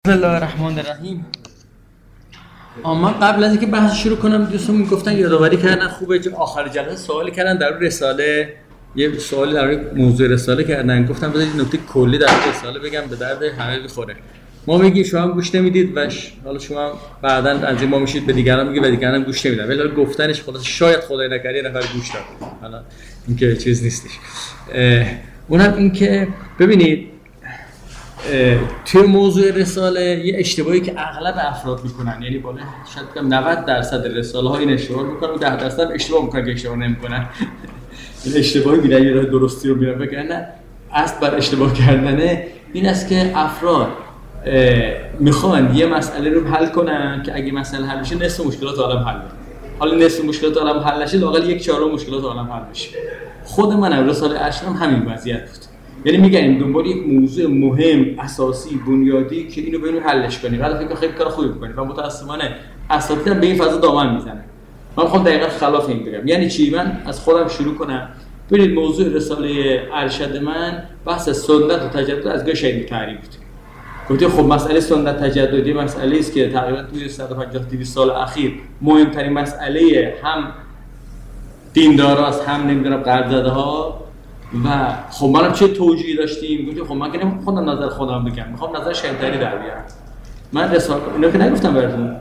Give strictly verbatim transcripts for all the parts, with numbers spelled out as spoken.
بسم الله الرحمن الرحیم. اما قبل از اینکه بحث شروع کنم دوستان میگفتن یادآوری کردن خوبه، چون آخر جلسه سوالی کردن در رساله، یه سوالی در موضوع رساله کردن، گفتم بذارید نکته کلی در رساله بگم به درد همه بخوره. ما میگیم شما هم گوش نمیدید و حالا شما بعداً از این ما میشید به دیگران میگید و دیگران هم گوش نمیدن، ولی گفتنش خلاص شاید خدای نکرده نفر گوش داد، حالا این که چیز نیستش. اونم این که ببینید توی موضوع رساله یه اشتباهی که اغلب افراد میکنن، یعنی بالا شاید بگم نود درصد رساله ها این اشتباه میکنن و ده درصد اشتباه میکنن که اشتباه نمیکنن. این اشتباهی میرن یه راه درستی رو میرن بگن نه، اصل بر اشتباه کردنه این است که افراد میخوان یه مسئله رو حل کنن که اگه مسئله حل بشه نصف مشکلات عالم حل بشه. حالا نصف مشکلات عالم حل نشه لااقل یک چهارم مشکلات عالم حل بشه. خود منم رساله اشرم همین وضعیت بود. یعنی میگن دنبال یک موضوع مهم، اساسی، بنیادی که اینو ببینیم حلش کنیم. بعد فکر خیلی کار خوبی می‌کنیم و متأسفانه اساتید به این فضا دامن میزنن. من می‌خوام دقیقاً خلاف این بگم. یعنی چی؟ من از خودم شروع کنم. ببینید موضوع رساله ارشد من بحث سنت و تجدد از گاه شهید طاهری بود. گفتم خب مسئله سنت تجددی مسئله است که تقریباً توی صد و پنجاه تا دویست سال اخیر مهمترین مسئله هم دینداراست، هم نمیدونم قرض‌زده‌ها. و خب منم چه توجیهی داشتیم؟ گفتم خب من که نمیخوام خودم نظر خودم بگم، میخوام نظر شهید طاهری در بیارم. من رساله اینو که نگفتم براتون،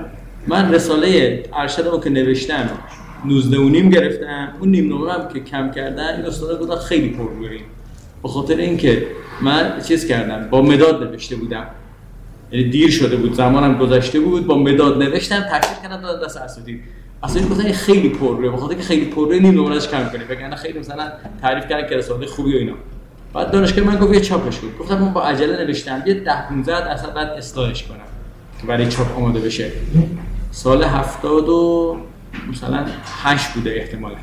من رساله ارشدمو که نوشتم نوزده و نیم گرفتم، اون نیم نمره هم که کم کردن این استاد گفتن خیلی پررویی، به خاطر اینکه من چیز کردم با مداد نوشته بودم، یعنی دیر شده بود، زمانم گذشته بود، با مداد نوشتم تکمیل کردم دادم دست اساتید. اصلا گفتن خیلی پررویه، به خاطر که خیلی پررویه نیم نمرهش کم کنید، بگن خیلی مثلا تعریف کردن که رساله خوبی و اینا. بعد دانشگاه من گفت یه چاپش کن. گفتم من با عجله نوشتم یه ده پانزده درصد بعد اصلاحش کنم که برای چاپ آماده بشه. سال هفتاد و مثلا هشت بوده احتمالاً.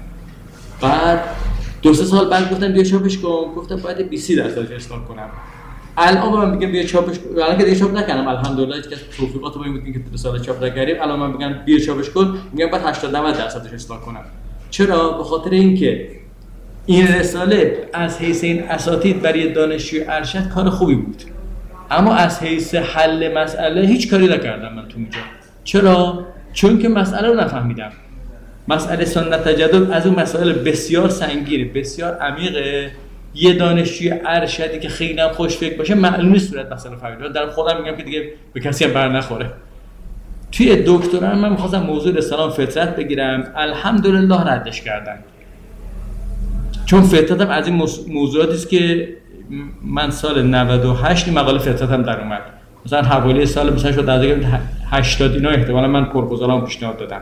بعد دو سه سال بعد گفتم بیا چاپش کن، گفتم باید بیست درصد اصلاح کنم. الان من میگم بیا چاپش کن، الان که دیگه چاپ نکردم الحمدلله، هیچ کس توفیقات ما این بود که رساله چاپ نکردیم. الان من میگم بیا چاپش کن، میگم بعد هشتاد نود درصدش اصلاح کنم. چرا؟ به خاطر اینکه این رساله از حیث این اساتید برای دانشجوی ارشد کار خوبی بود، اما از حیث حل مسئله هیچ کاری نکردم من تو اینجا. چرا؟ چون که مسئله رو نفهمیدم. مسئله سنت تجدد از اون مسائل بسیار سنگینه، بسیار عمیقه. یه دانشجوی ارشدی که خیلی هم خوش فکر باشه معلوم نیست صورت مسئله فهمید. در خودم میگم که دیگه به کسی هم بر نخوره. توی دکترا من می‌خواستم موضوع رساله‌ام فطرت بگیرم، الحمدلله ردش کردن. چون فطرتم از این موضوعاتی است که من سال نود و هشت مقاله فطرتم در اومد. مثلا حوالی سال مثلا شد از هشتاد اینا احتمالاً من پروپوزالام پیشنهاد دادم.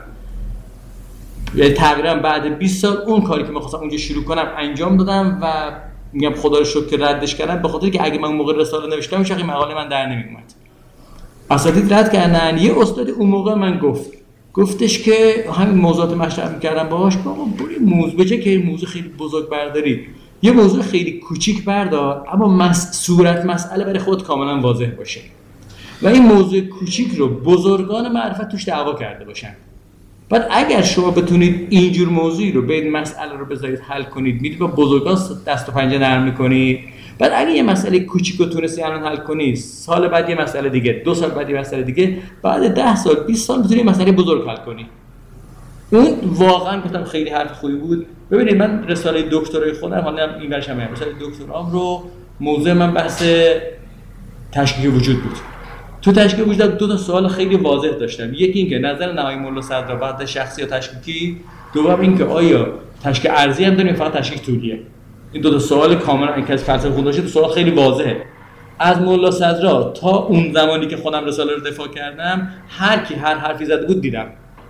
یعنی تقریبا بعد بیست سال اون کاری که می‌خواستم اونجا شروع کنم انجام دادم و میگم خدا رو شکر که ردش کردن، به خاطر که اگه من موقع رساله نوشتم هیچ مقاله من در نمیومد. اساتید رد کردن. یه استاد اون موقع من گفت گفتش که همین موضوعات مشرح می‌کردم باهاش، بابا بریم موضوع بجه که موضوع خیلی بزرگ برداری، یه موضوع خیلی کوچیک بردار اما مس... صورت مسئله برای خود کاملا واضح باشه و این موضوع کوچیک رو بزرگان معرفت توش دعوا کرده باشن. بعد اگر شما بتونید اینجور موضوعی رو به مسئله رو بذارید حل کنید، میرید با بزرگان دست و پنجه نرم می‌کنید. بعد اگه یه مسئله کوچیک رو تونستی الان حل کنی، سال بعد یه مسئله دیگه، دو سال بعد یه مسئله دیگه، بعد ده سال بیست سال می‌تونی مسئله بزرگ حل کنی. اون واقعا گفتم خیلی حرف خوبی بود. ببینید من رساله دکترای خودم حالا این ورش هم رساله دکترام رو موضوع من بحث تشکیک وجود بود. تو تشکیک وجود دو تا سوال خیلی واضح داشتم. یکی این که نظر نهایی مولا صدر بعد شخصی یا تشکیکی، دوم این که آیا تشکیک ارضی هم داریم فقط تشکیک طولیه. این دو تا سوال کاملا اینکه از فلسفه خود باشه، تو سوال خیلی واضحه. از مولا صدر تا اون زمانی که خودم رساله رو دفاع کردم هر کی هر حرفی زده بود دیدم.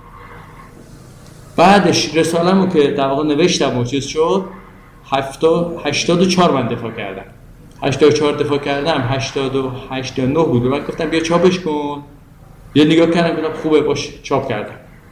بعدش رساله‌مو که در واقع نوشتم و چیز شد هشتاد و چهار من دفاع کردم. هشتاد و چهار دفاع کردم، هشتاد و هشت یا نه بود. من گفتم بیا چاپش کن. یه نگاه کردم گفتم خوبه باش، چاپ کردم.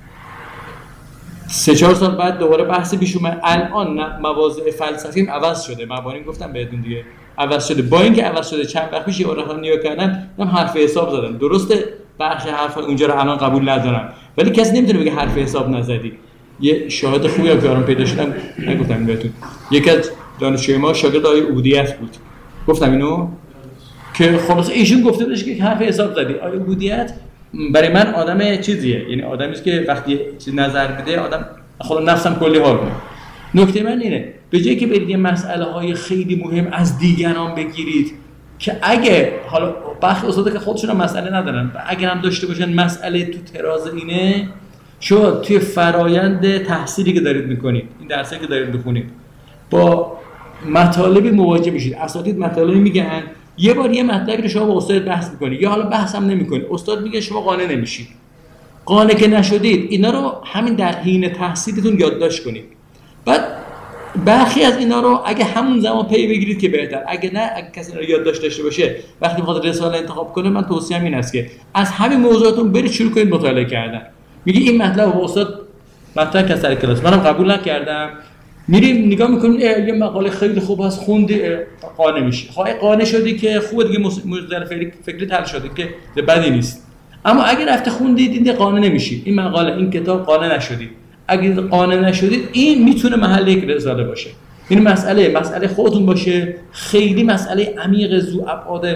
سه چهار سال بعد دوباره بحث پیش اومد. الان مواضع فلسفیم عوض شده. مبانی گفتم بهتون دیگه عوض شده. با اینکه عوض شده چند وقت پیش یه بار نگاه کردم من حرف حساب زدم. درسته بخش حرف اونجا رو الان قبول ندارم، ولی کسی نمیتونه بگه حرف حساب نزدی. یه شاهد خوبی هم که الان پیدا شدم نگفتم بهتون. یکی از دانشجوی ما شاگرد آقای عبودیت بود. گفتم اینو که خلاص ایشون گفته بودش که حرف حساب زدی. آیا عبودیت برای من آدم چیزیه، یعنی آدمی است که وقتی چیز نظر بده آدم خلا نفسم کلی حال کنه. نکته من اینه به جایی که برید یه مسئله های خیلی مهم از دیگران بگیرید که اگه حالا بخش استادا که خودشون هم مسئله ندارن اگه هم داشته باشن مسئله تو تراز اینه، شما توی فرایند تحصیلی که دارید میکنید، این درسی که دارید میخونید با مطالبی مواجه میشید. اساتید مطالبی میگن، یه بار یه مطلبی رو شما با استاد بحث میکنید یا حالا بحث هم نمیکنید، استاد میگه شما قانع نمیشید. قانع که نشدید اینا رو همین در حین تحصیلتون یادداشت کنید. بعد برخی از اینا رو اگه همون زمان پی بگیرید که بهتر، اگه نه اگه کسی رو یادداشت داشته باشه وقتی میخواد رساله انتخاب کنه، من توصیه‌ام این است که از همین موضوعاتون برید شروع کنید مطالعه کردن. میگه این مطلب با استاد مطرح که سر کلاس منم قبول نکردم، میریم نگاه میکنیم یه مقاله خیلی خوب هست خوندی قانع میشی. خواهی قانع شدی که خوبه دیگه، موضوع فکری حل شده که بدی نیست. اما اگه رفته خوندید دیگه قانع نمیشید، این مقاله این کتاب قانع نشدید. اگه قانع نشدید این میتونه محل یک رساله باشه. این مسئله مسئله خودتون باشه، خیلی مسئله عمیق ذو ابعاد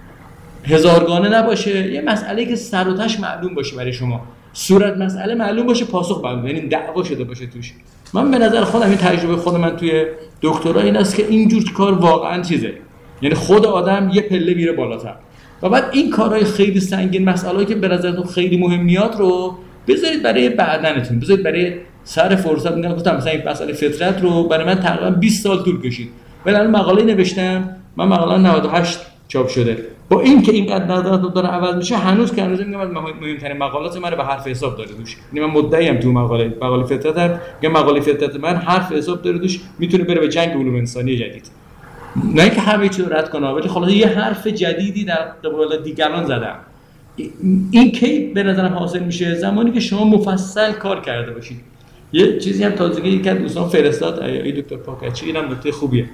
هزارگانه نباشه، یه مسئله که سر و تهش معلوم باشه برای شما، صورت مسئله معلوم باشه، پاسخ معلوم، یعنی دعوا شده باشه توش. من به نظر خودم این تجربه خود من توی دکترا این است که اینجور کار واقعا چیزه، یعنی خود آدم یه پله میره بالاتر و بعد این کارهای خیلی سنگین، مسائلی که به نظرتون خیلی مهمیات رو بذارید برای بعدنتون، بذارید برای سر فرصت. میگم گفتم مثلا این مسئله فطرت رو برای من تقریبا بیست سال طول کشید، ولی الان مقاله نوشتم، من مقاله نود و هشت چاپ شده، با این که اینقدر نظرات داره عوض میشه هنوز که هنوز میگم از مهمترین مقالات من به حرف حساب داره دوش. یعنی من مدعی ام تو مقاله مقاله فطرت هم میگم مقاله فطرت من حرف حساب داره دوش، میتونه بره به جنگ علوم انسانی جدید. نه اینکه همه چیز رو رد کنه، ولی خلاص یه حرف جدیدی در قبال دیگران زدم. این کی به نظرم حاصل میشه؟ زمانی که شما مفصل کار کرده باشید. یه چیزی هم تازگی یک دوستان فرستاد ای دکتر پاکچی، اینم نکته خوبیه.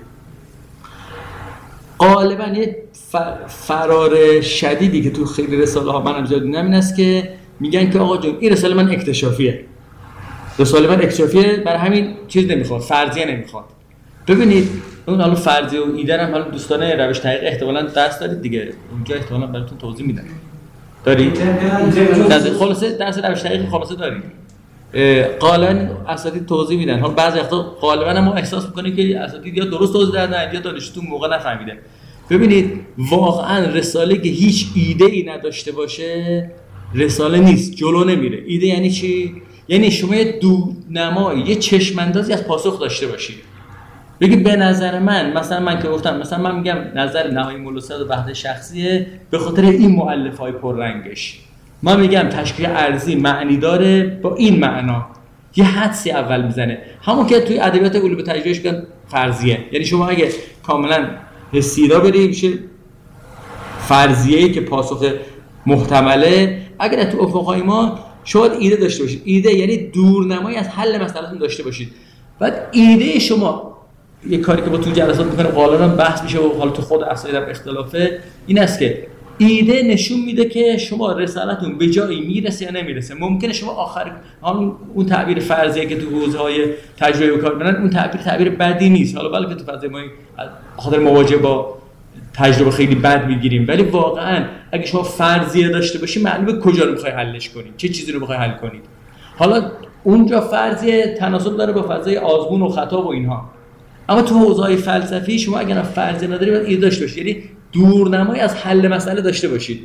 غالبا یه فرار شدیدی که تو خیلی رساله ها منم زیاد دیدم این است که میگن که آقا جون این رساله من اکتشافیه، رساله من اکتشافیه، برای همین چیز نمیخواد، فرضیه نمیخواد. ببینید اون حالا فرضیه و ایده هم حالا دوستان روش تحقیق احتمالاً درس دارید دیگه، اونجا احتمالاً براتون توضیح میدن. دارید؟ درس خلاصه درس روش تحقیق خلاصه دارید. غالبا اساتید توضیح میدن. حالا بعضی وقتا غالبا ما احساس میکنیم که اساتید یا درست توضیح دادن یا دانشجو موقع نفهمیده. ببینید واقعا رساله که هیچ ایده ای نداشته باشه رساله نیست، جلو نمیره. ایده یعنی چی؟ یعنی شما یه دورنمایی، یه چشم اندازی از پاسخ داشته باشید. بگید به نظر من، مثلا من که گفتم، مثلا من میگم نظر نهایی مولوسات و بحث شخصیه به خاطر این مؤلفه‌های پررنگش. من میگم تشکیل ارضی معنی داره با این معنا، یه حدسی اول میزنه، همون که توی ادبیات علوم تجربیش میگن فرضیه. یعنی شما اگه کاملا حسی را بری میشه فرضیه‌ای که پاسخ محتمله. اگر تو افق‌های ما شاید ایده داشته باشید، ایده یعنی دورنمایی از حل مسئله‌تون داشته باشید. بعد ایده شما یه کاری که با تو جلسات میکنه غالبا بحث میشه و حالا تو خود اساتید هم اختلافه، این است که ایده نشون میده که شما رسالتون به جایی میرسه یا نمیرسه. ممکنه شما آخر همون اون تعبیر فرضیه که تو حوزه‌های تجربه کار می‌کنن اون تعبیر تعبیر بدی نیست، حالا بلکه تو فضای ما خاطر مواجهه با تجربه خیلی بد میگیریم، ولی واقعا اگه شما فرضیه داشته باشی معلومه کجا رو می‌خوای حلش کنید، چه چیزی رو می‌خوای حل کنید. حالا اونجا فرضیه تناسب داره با فضای آزمون و خطا و اینها، اما تو حوزه‌های فلسفی شما اگر فرضیه نداری باید ایده داشته باشید، یعنی دورنمایی از حل مسئله داشته باشید.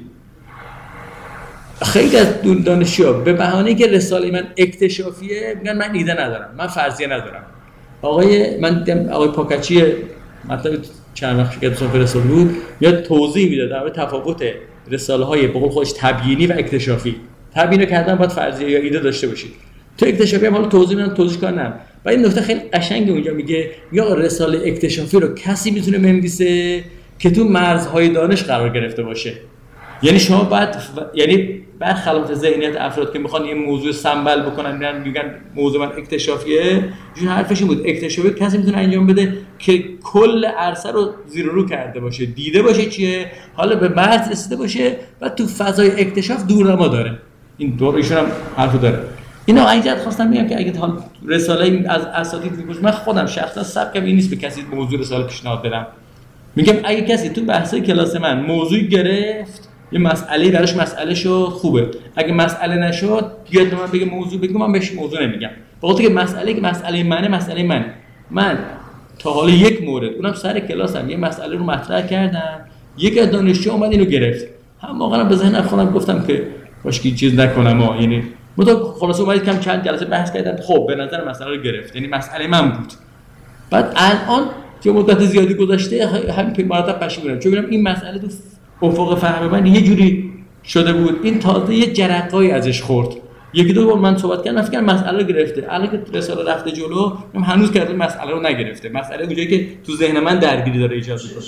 خیلی از دانشجوها به بهانه که رساله من اکتشافیه میگن من ایده ندارم، من فرضیه ندارم. آقای من دیدم آقای پاکچی مطلب چند وقت که دوستان فرستاد بود یا توضیح میداد در مورد تفاوت رساله‌های به قول خودش تبیینی و اکتشافی. تبیین کردن باید فرضیه یا ایده داشته باشید. تو اکتشافی هم حالا توضیح میدن، توضیح کردم. و این نکته خیلی قشنگه اونجا میگه یا رساله اکتشافی رو کسی میتونه بنویسه که تو مرزهای دانش قرار گرفته باشه. یعنی شما بعد یعنی برخلاف ذهنیت افراد که میخوان یه موضوع سنبل بکنن میگن میگن موضوع من اکتشافیه، چون حرفش این بود اکتشافی کسی میتونه انجام بده که کل عرصه رو زیر و رو کرده باشه، دیده باشه چیه، حالا به مرز رسیده باشه و تو فضای اکتشاف دورنما داره. این دور ایشون هم حرفو داره. اینا اینجا خواستم بگم که اگه حال رساله از اساتید میگوش، من خودم شخصا سبکم این نیست به کسی موضوع رساله پیشنهاد بدم. میگم اگه کسی تو بحث کلاس من موضوع گرفت یه مسئله براش مسئله شد خوبه، اگه مسئله نشد بیاد به من بگه موضوع بگم، من بهش موضوع نمیگم. بخاطر که مسئله که مسئله منه مسئله منه. من تا حالا یک مورد اونم سر کلاسم یه مسئله رو مطرح کردم، یک از دانشجو اومد اینو گرفت، هم واقعا به ذهن خودم گفتم که باشه که چیز نکنم ها، یعنی متو خلاص اومد کم چند جلسه بحث کردن، خب به نظر مسئله رو گرفت، یعنی مسئله من بود. بعد الان که مدت زیادی گذشته همین که مرتب پشیمونم، چون ببینم این مسئله تو افق فهم من یه جوری شده بود، این تازه یه جرقه‌ای ازش خورد. یکی دو بار من صحبت کردم فکر مسئله رو گرفته، الان که رساله رفته جلو هنوز که مسئله رو نگرفته، مسئله اونجایی که تو ذهن من درگیری داره ایجاد می‌کنه.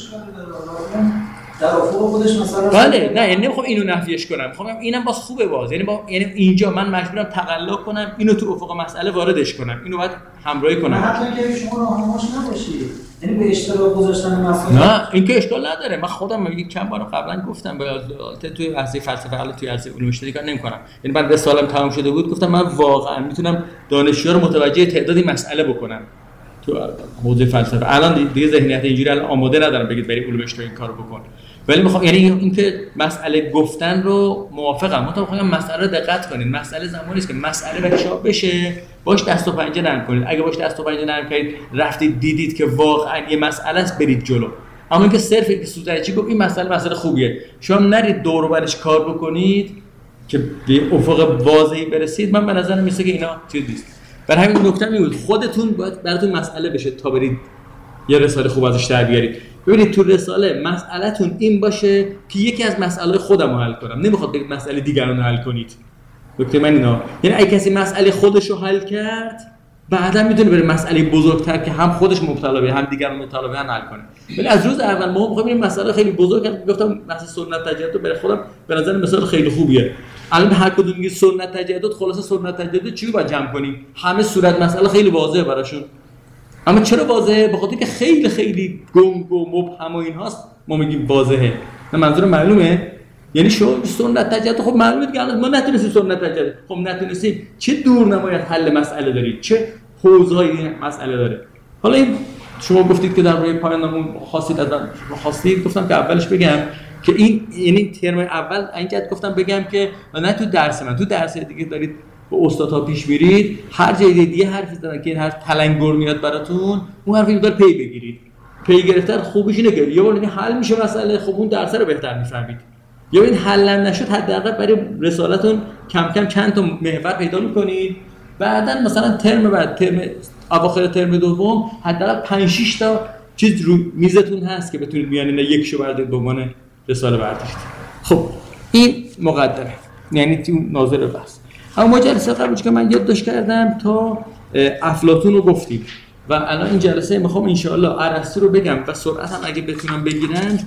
در افق خودش مثلا بله نه یعنی نمیخوام اینو نفیش کنم، میخوام اینم باز خوبه باز، یعنی با یعنی اینجا من مجبورم تقلا کنم اینو تو افق مسئله واردش کنم، اینو باید همراهی کنم. حتی که شما راهنماش نباشید، یعنی به اشتراک گذاشتن مسئله نه این که اشکال نداره. من خودم یک چند بار قبلا گفتم به توی عرصه فلسفه حالا توی عرصه علوم اجتماعی کار نمی‌کنم، یعنی بعد از سالم تمام شده بود گفتم من واقعا میتونم دانشجوها رو متوجه تعدادی مسئله بکنم تو حوزه فلسفه. الان دیگه ذهنیت اینجوری الان آماده ندارم بگید بریم علوم اجتماعی کارو بکن، ولی میخوام یعنی اینکه مسئله گفتن رو موافقم، من میخوام مسئله رو دقت کنید. مسئله زمانی است که مسئله بچا بشه باش دست و پنجه نرم کنید. اگه باش دست و پنجه نرم کردید رفتید دیدید که واقعا یه مسئله است برید جلو. اما اینکه صرف اینکه سوزنچی گفت این مسئله مسئله خوبیه شما نرید دور و برش کار بکنید که به افق واضحی برسید، من به نظر میاد که اینا چیز نیست. برای همین نکته می بود خودتون باید براتون مسئله بشه تا برید یه رساله خوب ازش در بیارید. ببینید تو رساله مسئله‌تون این باشه که یکی از مسائل خودم رو حل کنم، نمیخواد بگید مسئله دیگران رو حل کنید. نکته من اینا، یعنی اگه کسی مسئله خودش رو حل کرد بعدا میتونه بره مسئله بزرگتر که هم خودش مبتلا به هم دیگران مبتلا به حل کنه. ولی از روز اول ما می‌خوایم این مسئله خیلی بزرگه، گفتم مثلا سنت تجدد برای خودم به نظر مثال خیلی خوبیه. الان هر کدوم میگه سنت تجدد، خلاصه سنت تجدد چی رو باید جمع کنیم؟ همه صورت مسئله خیلی واضحه براشون. اما چرا واضحه؟ به خاطر که خیلی خیلی گنگ و مبهم و اینهاست ما میگیم واضحه. نه منظور معلومه؟ یعنی شو سنت تجدد خب معلومه دیگه ما نتونستیم سنت تجدد، خب نتونستیم چه دورنمای حل مسئله دارید، چه حوزه‌ای مسئله داره. حالا این شما گفتید که در روی پایانمون خواستید از خواستید گفتم که اولش بگم که این یعنی ترم اول اینجا گفتم بگم که نه تو درس من، تو درس دیگه دارید با استادها پیش میرید هر جای دیگه حرفی زدن که این حرف تلنگر میاد براتون اون حرفی رو پی بگیرید. پی گرفتن خوبیش اینه که یه بار حل میشه مسئله، خب اون درس رو بهتر میفهمید. یا این حل نشد حداقل برای رسالتون کم کم چند تا محور پیدا میکنید، بعدن مثلا ترم بعد ترم اواخر ترم دوم حداقل پنج شش تا چیز رو میزتون هست که بتونید میانین یکشو بردارید به عنوان رساله برداشت. خب این مقدمه، یعنی تو ناظر بحث. اما جلسه قبلش که من یادداشت کردم تا افلاطون رو گفتیم و الان این جلسه میخوام ان شاء الله ارسطو رو بگم و سرعت هم اگه بتونم بگیرن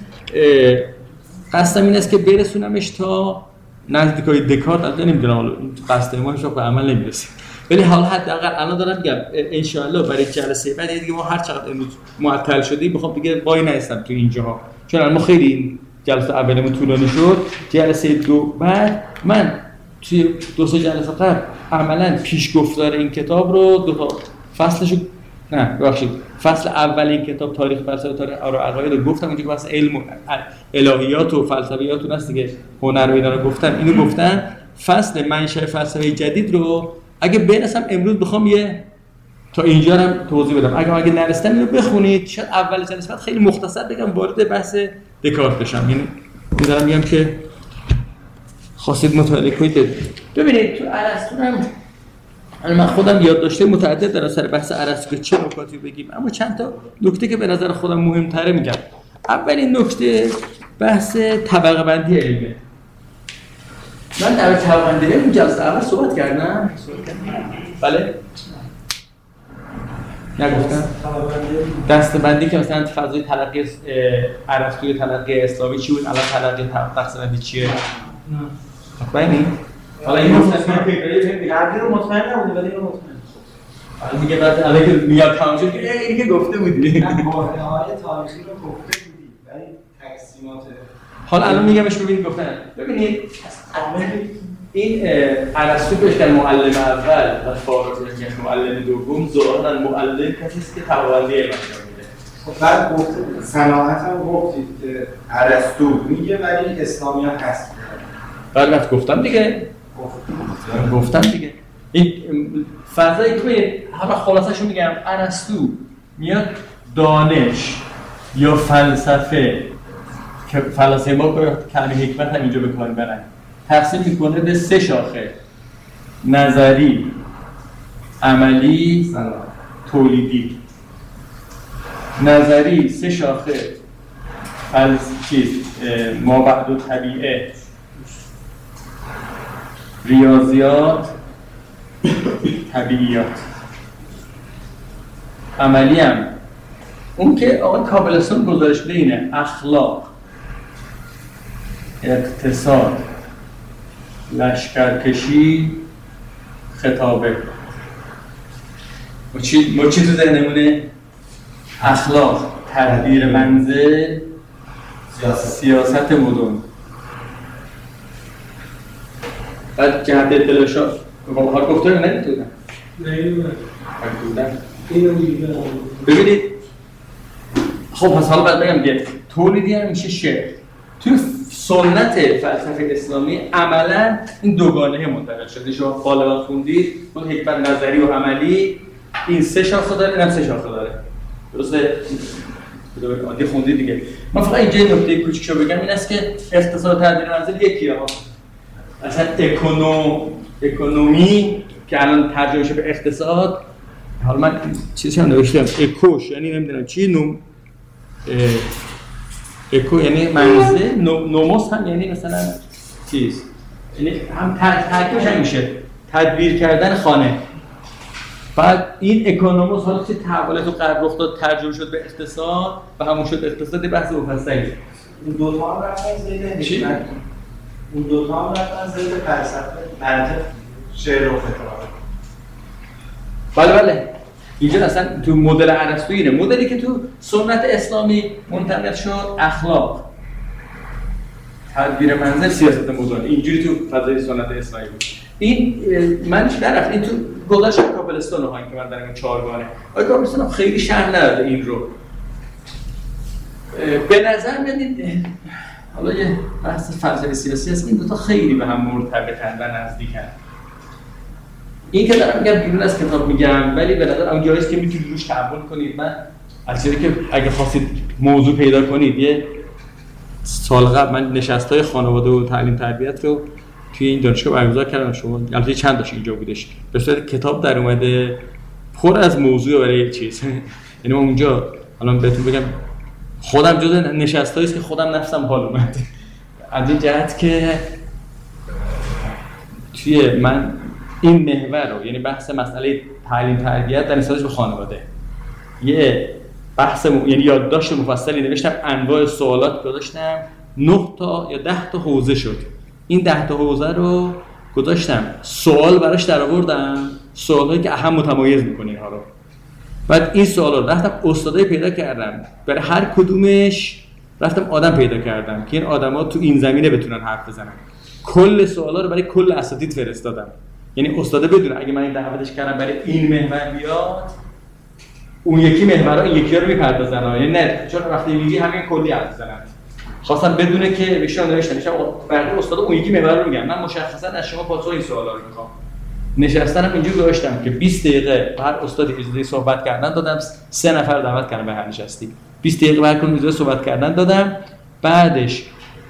قصدم این است که برسونمش تا نزدیکای دکارت. البته نمیدونم حالا قصد ما شو به عمل نمیرسه، ولی حالا حداقل الان دارم میگم ان شاء الله برای جلسه بعد دیگه ما هر چقدر امروز معطل شدیم میخوام دیگه وای نایستم تو اینجاها، چون ما خیلی این جلسه اولمون طولانی شد. جلسه دو بعد من توی دو سه جلسه قبل عملاً پیشگفتار این کتاب رو دو تا فصلشو نه ببخشید فصل اول این کتاب تاریخ فلسفه تاریخ عقاید رو گفتم، اونجا که بحث علم و الهیات و فلسفیات هست دیگه، هنر و اینا رو گفتم. اینو گفتم فصل منشأ فلسفه جدید رو اگه برسم امروز بخوام یه تا اینجا هم توضیح بدم، اگه اگه نرسیدم اینو بخونید. شاید اول جلسه خیلی مختصر بگم وارد بحث دکارت بشم، یعنی میذارم میگم که خواستید مطالعه کنید. ببینید تو ارسطو هم من خودم یادداشت متعدد دارم سر بحث ارسطو که چه نکاتی بگیم، اما چند تا نکته که به نظر خودم مهم‌تره میگم. اولین نکته بحث طبقه بندی علمه. من در طبقه بندی علم جلسه اول صحبت کردم. بله؟ نگفتم؟ دسته بندی که مثلا فضای تلقی ارسطویی تلقی اسلامی چی بود، الان تلقی دسته بندی چیه؟ نه. مطمئنی؟ حالا این مطمئن قبلی رو مطمئن نبودی ولی اینو مطمئن. حالا میگه بعد الان که میاد تمام شد که این که گفته بودی. نه واقعای تاریخی رو گفته بودی ولی تقسیمات. حالا الان میگمش ببینید گفتن. ببینید این ارسطو بهش در معلم اول و فارغ از معلم دوم ظاهرا معلم کسی است که طبقه‌بندی علم انجام میده. بعد گفت صناعت هم گفتید که ارسطو میگه ولی اسلامی ها هست. بعد وقت گفتم دیگه گفتم گفتم دیگه این فرضایی که ببینید حالا خلاصه‌شو میگم ارسطو میاد دانش یا فلسفه که فلسفه ما که کلمه حکمت هم اینجا به کار برن تقسیم میکنه به سه شاخه: نظری، عملی، تولیدی. نظری سه شاخه فلسفه چیز مابعد الطبیعه، ریاضیات، طبیعیات. عملی هم اون که آقای کابلستون گزارش بده اینه: اخلاق، اقتصاد، لشکرکشی، خطابه. ما چی ما چی تو ذهنمونه؟ اخلاق، تدبیر منزل، سیاست, سیاست مدن. بعد جهت اطلاعات با هر گفتار نمیتونم نمیتونم اینو میگم. ببینید خب پس حالا بعد بگم که تولیدی هم میشه شعر. توی سنت فلسفه اسلامی عملا این دوگانه منتقل شده. شما غالبا خوندید اون حکمت نظری و عملی این سه شاخه داره، اینم سه شاخه داره. درسته؟ عادی خوندید دیگه. من فقط اینجا نکته کوچیکشو بگم این است که اقتصاد و تدبیر منزل یکیه ها. اصلا اکونو اکونومی که الان ترجمه شده به اقتصاد، حالا من چیزی هم نوشتم اکوش یعنی نمیدونم چی نوم اکو یعنی منزل، نوموس هم یعنی مثلا چیز یعنی هم ترکیبش هم میشه تدبیر کردن خانه. بعد این اکونوموس حالا چه تحولات و غرب رخ داد ترجمه شد به اقتصاد و همون شد اقتصاد بحث مفصلی. این دو تا هم رفتن زیر حکمت، اون دو تا هم رفتن زیر فلسفه منطق شعر و خطاب. بله بله اینجا اصلا تو مدل ارسطو اینه، مدلی که تو سنت اسلامی منتقل شد اخلاق، تدبیر منزل، سیاست مدن. اینجوری تو فضای سنت اسلامی بود. این من درفت این تو گذاشت کابلستون رو که من دارم چهارگانه آقای کابلستون خیلی شرح نداده این رو. به نظر میاد حالا یه بحث فلسفه سیاسی هست، این دو تا خیلی به هم مرتبطن و نزدیکن. این که دارم میگم بیرون از کتاب میگم، ولی به نظر اون جاییست که میتونید روش تعامل کنید. من از چیزی که اگه خواستید موضوع پیدا کنید، یه سال قبل من نشست‌های خانواده و تعلیم تربیت رو توی این دانشگاه برگزار کردم. شما البته چند تاش اینجا بودش، به صورت کتاب در اومده پر از موضوع برای چیز. یعنی من اونجا الان بهتون بگم خودم جز نشستایی است که خودم نفسم حال اومد از این جهت که توی من این محور رو، یعنی بحث مسئله تعلیم تربیت در نسبت به خانواده، یه بحث م... یعنی یادداشت مفصلی نوشتم، انواع سوالات گذاشتم، نه تا یا ده تا حوزه شد. این ده تا حوزه رو گذاشتم، سوال براش درآوردم، سوالایی که اهم متمایز می‌کنه اینها رو. بعد این سوالا رو رفتم استادای پیدا کردم، برای هر کدومش رفتم آدم پیدا کردم که این آدما تو این زمینه بتونن حرف بزنن. کل سوالا رو برای کل اساتید فرستادم. یعنی استاده بدونه اگه من این دعوتش کردم برای این محور بیاد، اون یکی محورها این یکی رو میپردازن. یعنی نه چون وقتی میگی همین کلی حرف بزنن. خواستم بدونه که بهشون نوشتن نشم برای استاد اون یکی محور رو میگم. من مشخصا از شما پاسخ این سوالا رو میخوام. نشستنم اینجوری گذاشتم که بیست دقیقه هر استادی اجازه صحبت کردن دادم، سه نفر دعوت کردم به هر نشستی. بیست دقیقه هر کدوم اجازه صحبت کردن دادم. بعدش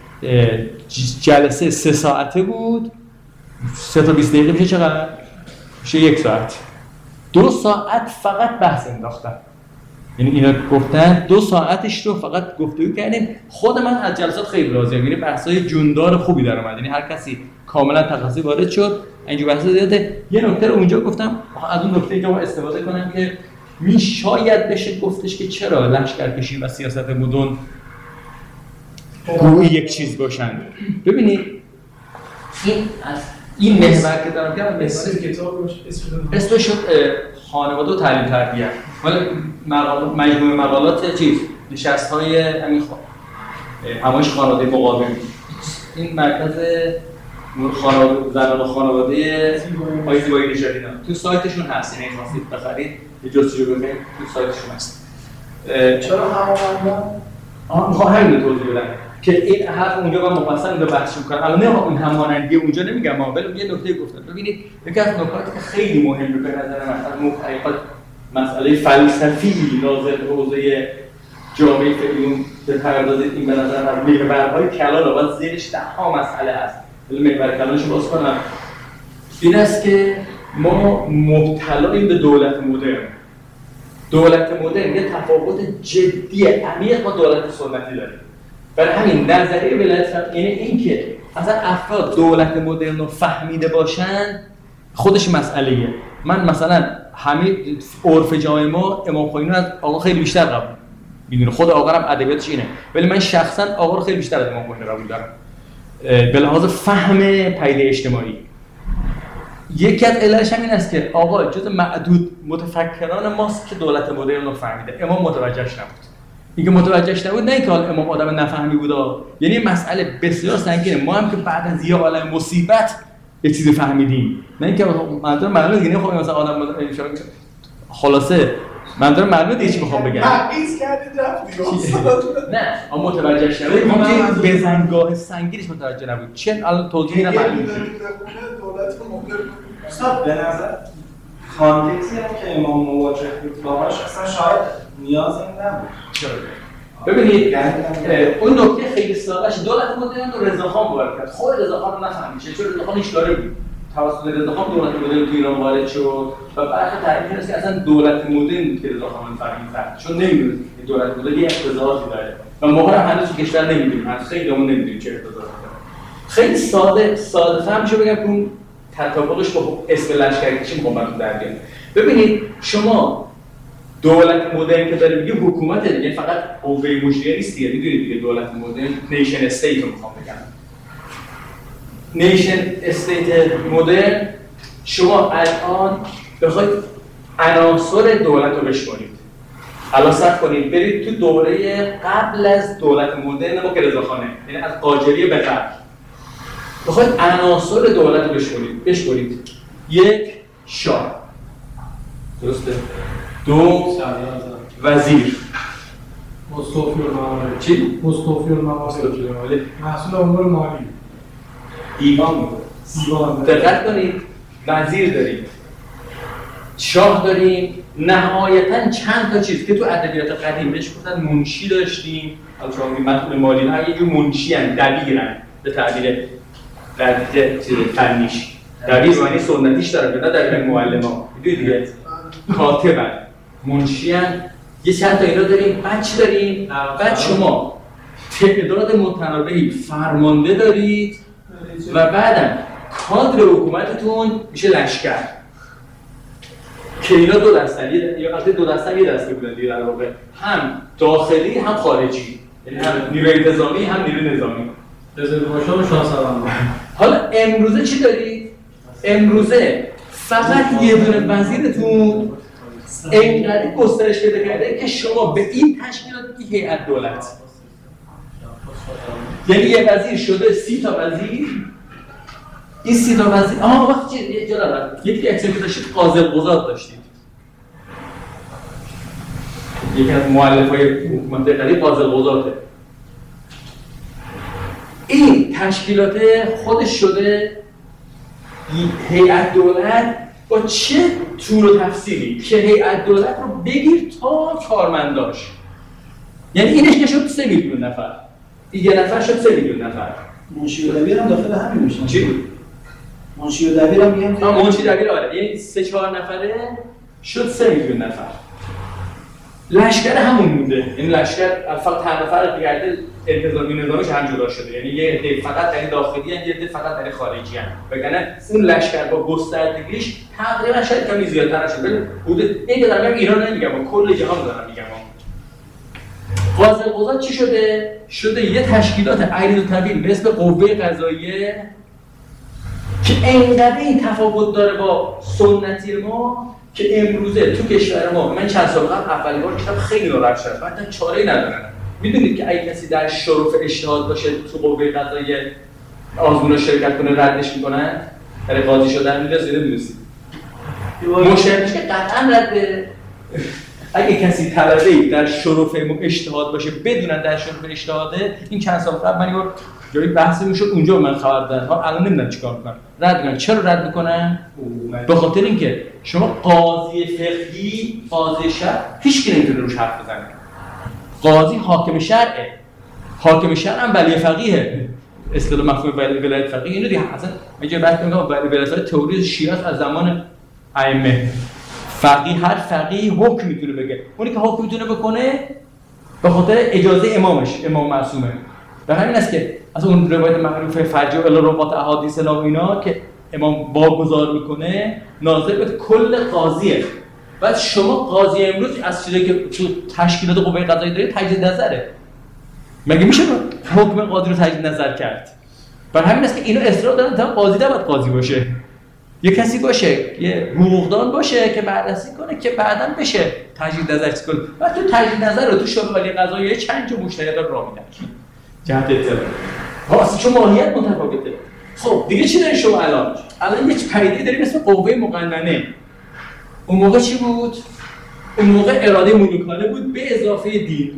جلسه سه ساعته بود. سه تا بیست دقیقه میشه چقدر؟ میشه یک ساعت. دو ساعت فقط بحث انداختم. یعنی اینا گفتن دو ساعتش رو فقط گفتگو کردیم. خود من از جلسات خیلی راضیم. یعنی بحث‌های جوندار خوبی در اومد. یعنی هر کسی کاملا تخصصی وارد شد. اینجور بحثا زیاده. یه نکته رو اونجا گفتم، از اون نکته‌ای که ما استفاده کنم که می شاید بشه گفتش که چرا لشکرکشی و سیاست مدن گویی یک چیز باشن. ببینید این از این محور که دارم که محور کتاب اسمش شد خانواده و تعلیم تربیت. حالا مقال مجموعه مقالات چیز نشست‌های همین همایش خانواده مقاوم. این مرکز خانواده زنان و خانواده آقای زیبایی نژادی تو سایتشون هست. یعنی خواستید بخرید یه جستجو بکنید تو سایتشون هست. چرا هماهنگن؟ آه میخوام همین رو توضیح بدم که این حرف اونجا من مفصل اینو بحث می‌کنم. الان نه اون همانندی اونجا نمیگم، ولی یه نکته گفتم. ببینید یکی از نکاتی که خیلی مهمه به نظر من از محققات مسئله فلسفی ناظر به حوزه جامعه فعلی بپردازید، این به نظر من محورهای کلان و باز زیرش ده ها مسئله هست. ولی محور کلانش رو باز کنم این است که ما مبتلاییم به دولت مدرن. دولت مدرن یه تفاوت جدی عمیق با دولت سنتی داره. برای همین نظریه ولایت یعنی این که اصلا افراد دولت مدرن رو فهمیده باشن خودش مسئله‌ایه. من مثلا همه عرف جامعه ما امام خمینی رو از آقا خیلی بیشتر قبول میدونه، خود آقا هم ادبیاتش اینه، ولی من شخصا آقا رو خیلی بیشتر از امام خمینی قبول دارم به لحاظ فهم پدیده اجتماعی. یکی از علتش هم این است که آقا جزء معدود متفکران ماست که دولت مدرن رو فهمیده. امام متوجهش نبود. اینکه متوجهش نبود نه اینکه امام آدم نفهمی بود، یعنی مسئله بسیار سنگینه. ما هم که بعد از یه عالم مصیبت یه چیزی فهمیدیم، نه اینکه منظور معلومه دیگه. خب مثلا آدم خلاصه منظور معلومه دیگه چی میخوام بگم. تعویض کردید رفتی نه اما متوجهش نبود. ما که بزنگاه سنگینش متوجه نبود. چه الان توضیح نمیدم. دولت مدرن استاد به نظر کانتکسی هم که امام مواجه بود باهاش اصلا شاید نیاز این نبود. ببینید اون نکته خیلی سادهش دولت مدرن رو رضاخان وارد کرد. خود رضاخان رو نفهمید چون رضاخان هیچ داره بود. توسط رضاخان دولت مدرن تو ایران وارد شد و بعد تعریف است که اصلا دولت مدرن بود که رضاخان فهمید چون نمیدونید که دولت مدرن یه اقتضاعاتی داره و ما هم هنوز کشور نمیدونیم، هنوز خیلی همون نمیدونیم چه اقتضاعاتی داره. خیلی ساده ساده فهم میشه بگم که اون تطابقش با اسم لشکرکشی میخوام براتون در بیارم. ببینید شما دولت مدرن که داره میگه حکومت دیگه فقط قوه مجریه نیست دیگه. میدونید دیگه دولت مدرن نیشن استیت رو میخوام بگم. نیشن استیت مدرن شما الان بخواید عناصر دولت رو بشمارید. الان صرف کنید برید تو دوره قبل از دولت مدرن ما که رضاخانه، یعنی از قاجاریه به قبل بخواید عناصر دولت رو بشمارید. بشمارید یک شاه، درسته؟ دو وزیر مستوفی المعارف. چی؟ مستوفی المعارف. محصول امور مالی. دیوان میگه. دیوان. دقت کنید وزیر داریم، شاه داریم، نهایتاً چند تا چیز که تو ادبیات قدیم بهش گفتن منشی داشتیم. حالا شما میگید مسئول مالی نه، یه جور منشی ان دبیرن به تعبیر در چیز فنیش. دبیر معنی سنتیش داره، نه دبیر معلما. میدونید دیگه کاتبن، منشیان، یه چند تا اینا داریم. بعد چی داریم؟ بعد شما تعداد متناوبی فرمانده دارید و بعدم کادر حکومتتون میشه لشکر که اینا دو دستن، یا البته دو دستن یه دسته بودن دیگه در واقع، هم داخلی هم خارجی، یعنی هم نیروی انتظامی هم نیروی نظامی. رزرو و شاه سلام. حالا امروزه چی دارید؟ امروزه فقط یه دونه وزیرتون اینقدر گسترش پیدا کرده که شما به این تشکیلات میگی هیئت دولت. یعنی یه وزیر شده سی تا وزیر. این سی تا وزیر آها وقتی یه جا دارم یکی اکسل که داشتید قاضی القضات داشتید. یکی از مؤلفه‌های حکومت قدیم قاضی القضاته. این تشکیلات خودش شده هیئت دولت با چه طور و تفصیلی که هیئت دولت رو بگیر تا کارمنداش. یعنی اینش که شد سه میلیون نفر، این یه نفر شد سه میلیون نفر. منشی و دبیر هم داخل همین میشن. چی؟ منشی و دبیر هم میگن. آه منشی دبیر آره، یعنی سه چهار نفره شد سه میلیون نفر. لشکر همون مونده، یعنی لشکر فقط چند نفر دیگه انتظامی نظامیش هم جدا شده، یعنی یه عده فقط در داخلی ان، یه عده فقط در خارجی ان. وگرنه اون لشکر با گستردگیش تقریبا شاید کمی زیادتر نشه. ولی حدود این که دارم ایران نمیگم، با کل جهان دارم میگم. قاضی القضات چی شده؟ شده یه تشکیلات عریض و طویل به اسم قوه قضاییه که اینقدر این تفاوت داره با سنتی ما که امروزه تو کشور ما، من چند سال قبل اولین بار کتاب خیلی ناراحت شدم، بعد چاره‌ای ندارن. میدونید که اگه کسی در شرف اجتهاد باشه تو قوه قضاییه آزمون شرکت کنه ردش میکنن، برای قاضی شدن میره زیر میرسید. مشکلش که قطعا رده اگه کسی طلبه‌ای در شرف اجتهاد باشه بدونن در شرف اجتهاده، این چند سال قبل من یه جایی بحثی میشد اونجا من خبر دادم، ها الان نمیدونم چیکار کنن. رد میکنن. چرا رد میکنن؟ به خاطر اینکه شما قاضی فقهی، قاضی شرع هیچ کی نمیتونه روش حرف بزنه. قاضی حاکم شرعه. حاکم شرع هم ولی فقیهه. اصطلاح مفهوم ولایت فقیه اینو دیگه اصلا اینجا بحث میگم ولایت تئوری شیعه از زمان ائمه. فقیه هر فقیه حکم میتونه بگه. اونی که حکم میتونه بکنه به خاطر اجازه امامش، امام معصومه. به همین است که از اون روایت معروف فجع الروات احادیث لا اینا که امام واگذار میکنه ناظر به کل قاضیه. بعد شما قاضی امروز از چیزی که تو تشکیلات قوه قضاییه داره تجدید نظره. مگه میشه حکم قاضی رو تجدید نظر کرد؟ برای همین است که اینو اصرار دارن تا قاضی نباید قاضی باشه. یه کسی باشه، یه حقوقدان باشه که بررسی کنه که بعداً بشه تجدید نظر کنه. بعد تو تجدید نظر رو تو شورای عالی قضاییه چند تا مجتهد راه میدن. جهت اطلاع. واسه چون ماهیت متفاوته. خب دیگه چی داریم شما الان؟ الان یه پدیده داریم اسم قوه مقننه. اون موقع چی بود؟ اون موقع اراده ملوکانه بود به اضافه دین.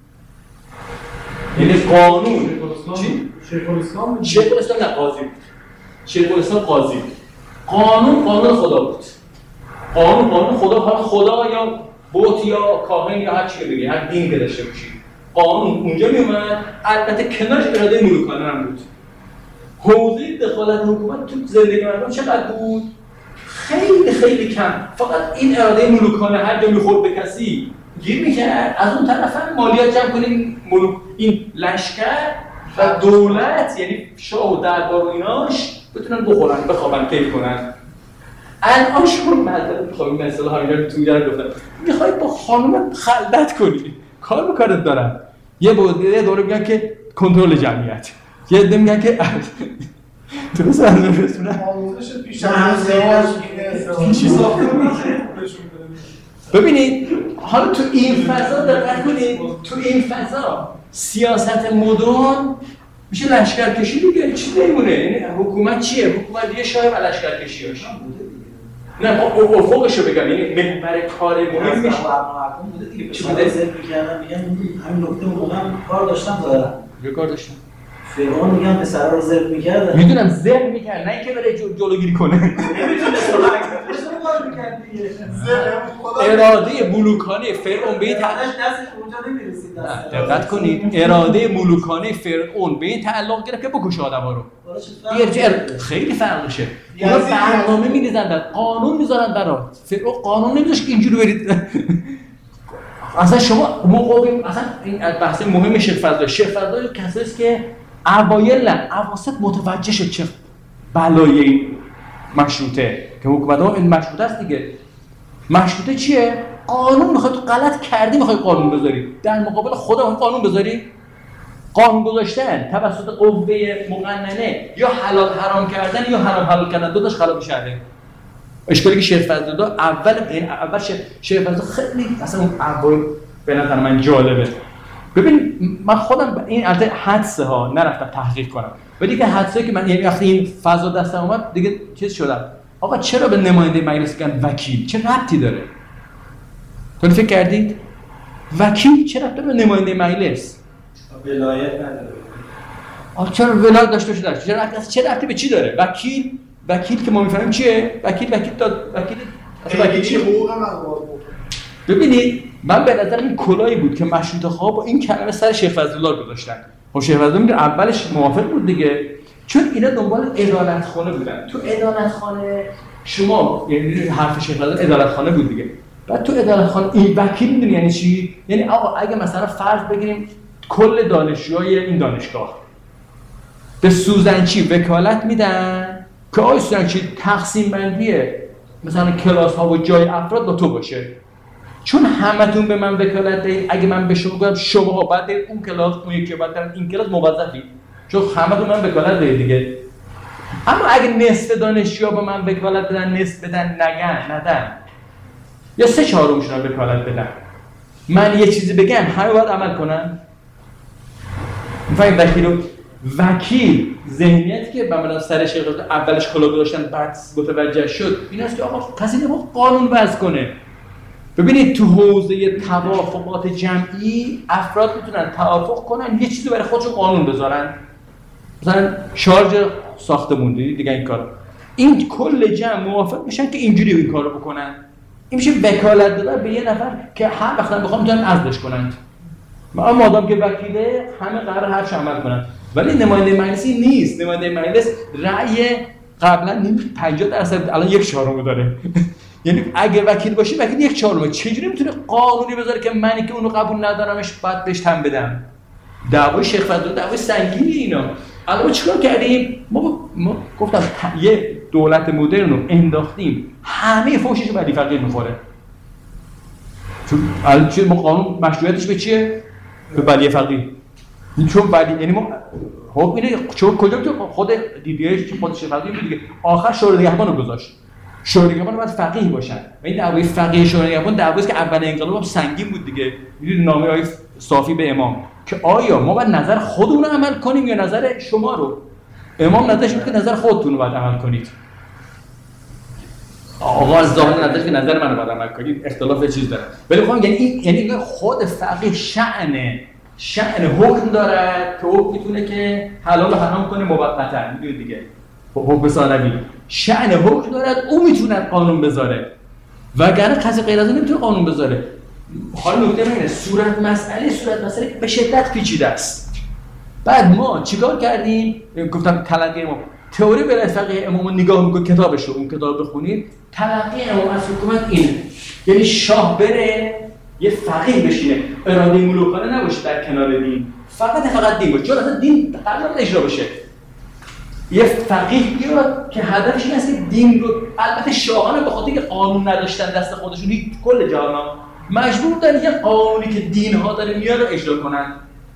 یعنی قانون چی؟ شیخ الاسلام شیخ الاسلام نه قاضی بود. شیخ الاسلام قاضی بود. قانون قانون خدا بود. قانون قانون خدا، حالا خدا یا بت یا کاهن یا هر چی بگی، هر دینی که داشته باشی. قانون اونجا می اومد، البته کنارش اراده ملوکانه هم بود. حوزه دخالت حکومت تو زندگی مردم چقدر بود؟ خیلی خیلی کم. فقط این اراده ملوکانه هر جا میخورد به کسی گیر میکرد. از اون طرف هم مالیات جمع کنیم ملوک این لشکر و دولت یعنی شاه و دربار و ایناش بتونن بخورن بخوابن کیف کنن. الان شما مدرد میخوایی مثلا همینجا تو در گفتم میخوایی با خانوم خلوت کنی کار به کارت دارن. یه بوده دوره میگن که کنترل جمعیت، یه عده میگن که درست از اون رسونه آموزش پیش از این چی ساخته ببینید حالا تو این فضا دقت کنید، تو این فضا سیاست مدرن میشه لشکرکشی دیگه. چی نمیمونه؟ یعنی حکومت چیه؟ حکومت یه شاه و لشکرکشیاش نه با افقشو بگم، یعنی محور کار مهم میشه مردم بوده دیگه. چی بوده ذکر می‌کردن میگن همین نکته موقع کار داشتم دارم. یه کار داشتم. فرعون میگن پسرا رو ذبح می‌کردن. میدونم ذبح می‌کرد، نه اینکه بره جلوگیری کنه. نمی‌تونه سراغ کار می‌کرد دیگه. اراده ملوکانه فرعون به این تعلق دستش اونجا نمی‌رسید. دقت کنید، اراده ملوکانه فرعون به این تعلق گرفت که بکشه آدم‌ها رو. دیگه خیلی فرقشه. اونا برنامه می‌ریزن بعد قانون می‌ذارن برات. فرعون قانون نمی‌ذاشت که اینجوری برید. اصلا شما موقعی اصلا این بحث مهم شیخ فضل شیخ فضل کسی است که اوایل اواسط متوجه شد چه بلایی مشروطه که حکومت ها این مشروطه است دیگه. مشروطه چیه؟ قانون میخواد تو غلط کردی میخوای قانون بذاری، در مقابل خدا اون قانون بذاری. قانون گذاشتن توسط قوه مقننه یا حلال حرام کردن یا حرام حلال کردن، دو تاش خلاف شرعه. اشکالی که شیخ فضل داد اول این اول شیخ فضل خیلی اصلا اون اول به نظر من جالبه. ببین من خودم این البته حدسه ها نرفتم تحقیق کنم، ولی دیگه حدسه که من یعنی وقتی این فضا دستم اومد دیگه چیز شدم آقا چرا به نماینده مجلس میگن وکیل؟ چه ربطی داره؟ تو فکر کردید وکیل چه ربطی به نماینده مجلس؟ ولایت نداره. آخه چرا ولایت داشته باشه؟ چرا ربطی چه ربطی به چی داره؟ وکیل وکیل که ما میفهمیم چیه؟ وکیل وکیل داد وکیل اصلا وکیل چیه؟ حقوق من بود. ببینید من به نظر این کلایی بود که مشروطه ها با این کلمه سر شیخ فضلالله گذاشتن. خب شیخ فضلالله میگه اولش موافق بود دیگه، چون اینا دنبال عدالتخانه بودن. تو عدالتخانه شما یعنی حرف شیخ فضلالله عدالتخانه بود دیگه. بعد تو عدالتخانه این وکیل میدونی یعنی چی؟ یعنی آقا اگه مثلا فرض بگیریم کل دانشجوهای این دانشگاه به سوزنچی وکالت میدن که آقای سوزنچی تقسیم بندیه مثلا کلاس ها و جای افراد با تو باشه، چون همتون به من وکالت دارید. اگه من به شما بگم شما بعد اون کلاس اون یکی بعد این کلاس موظفی، چون همتون من وکالت دارید دیگه. اما اگه نصف دانشجوها به من وکالت بدن نصف بدن نگن ندن یا سه چهارمشون رو وکالت بدن، من یه چیزی بگم همه باید عمل کنن. میفهمید وکیل وکیل ذهنیتی که من سر شیخ اولش کلا گذاشتن بعد متوجه شد این است که آقا کسی نمیخواد قانون وضع کنه. ببینید تو حوزه توافقات جمعی افراد میتونن توافق کنن یه چیزی برای خودشون قانون بذارن، مثلا شارژ ساختمون دیگه این کار، این کل جمع موافق میشن که اینجوری این کارو بکنن. این میشه وکالت دادن به یه نفر که هر وقت بخوام میتونن عزلش کنن. ما مادام که وکیله همه قرار حرفش عمل کنن. ولی نماینده مجلسی نیست. نماینده مجلس رأی قبلا نیم پنجاه درصد الان یک چهارم داره. یعنی اگه وکیل باشی وکیل یک چهارم، چجوری میتونه قانونی بذاره که منی که اونو قبول ندارمش بعد بهش تن بدم؟ دعوای شیخ فضل دعوای سنگینی اینا. الان ما چیکار کردیم؟ ما ما گفتم یه دولت مدرن رو انداختیم همه فوشش به علی فقیه میخوره. چون الان چه ما قانون مشروعیتش به چیه؟ به ولی فقیه. چون ولی یعنی ما حکم اینه چون کجا تو خود دیدیش که خودش فقیه بود دیگه آخر شورای نگهبان رو گذاشت. شورای نگهبان باید فقیه باشن. و این دعوای فقیه شورای نگهبان دعوایی است که اول انقلاب سنگین بود دیگه. میدونید نامه های صافی به امام که آیا ما باید نظر خودمون رو عمل کنیم یا نظر شما رو؟ امام نظرش بود که نظر خودتون رو باید عمل کنید. آقا از ظاهر نظرش که نظر من رو باید عمل کنید، اختلاف چیز داره. ولی میخوام یعنی این یعنی خود فقیه شأن شأن حکم داره که حکم میتونه که حلال و حرام کنه موقتا، میدونید دیگه. حکم ثانوی شأن حکم داره، او میتونه قانون بذاره. وگرنه کسی غیر از اون نمیتونه قانون بذاره. حالا نکته اینه صورت مسئله صورت مسئله به شدت پیچیده است. بعد ما چیکار کردیم؟ گفتم تلقی ما تئوری ولایت فقیه امام نگاه میکنید کتابشو اون کتاب بخونید. تلقی امام از حکومت اینه، یعنی شاه بره یه فقیه بشینه، اراده ملوکانه نباشه در کنار دین، فقط فقط دین باشه، چون اصلا دین قرار اجرا بشه. یه فقیه بیاد که هدفش این است که دین رو، البته شاهان به خاطر که قانون نداشتن دست خودشون هیچ کل جهان مجبور بودن یه قانونی که دین‌ها داره میاره رو اجرا کنن.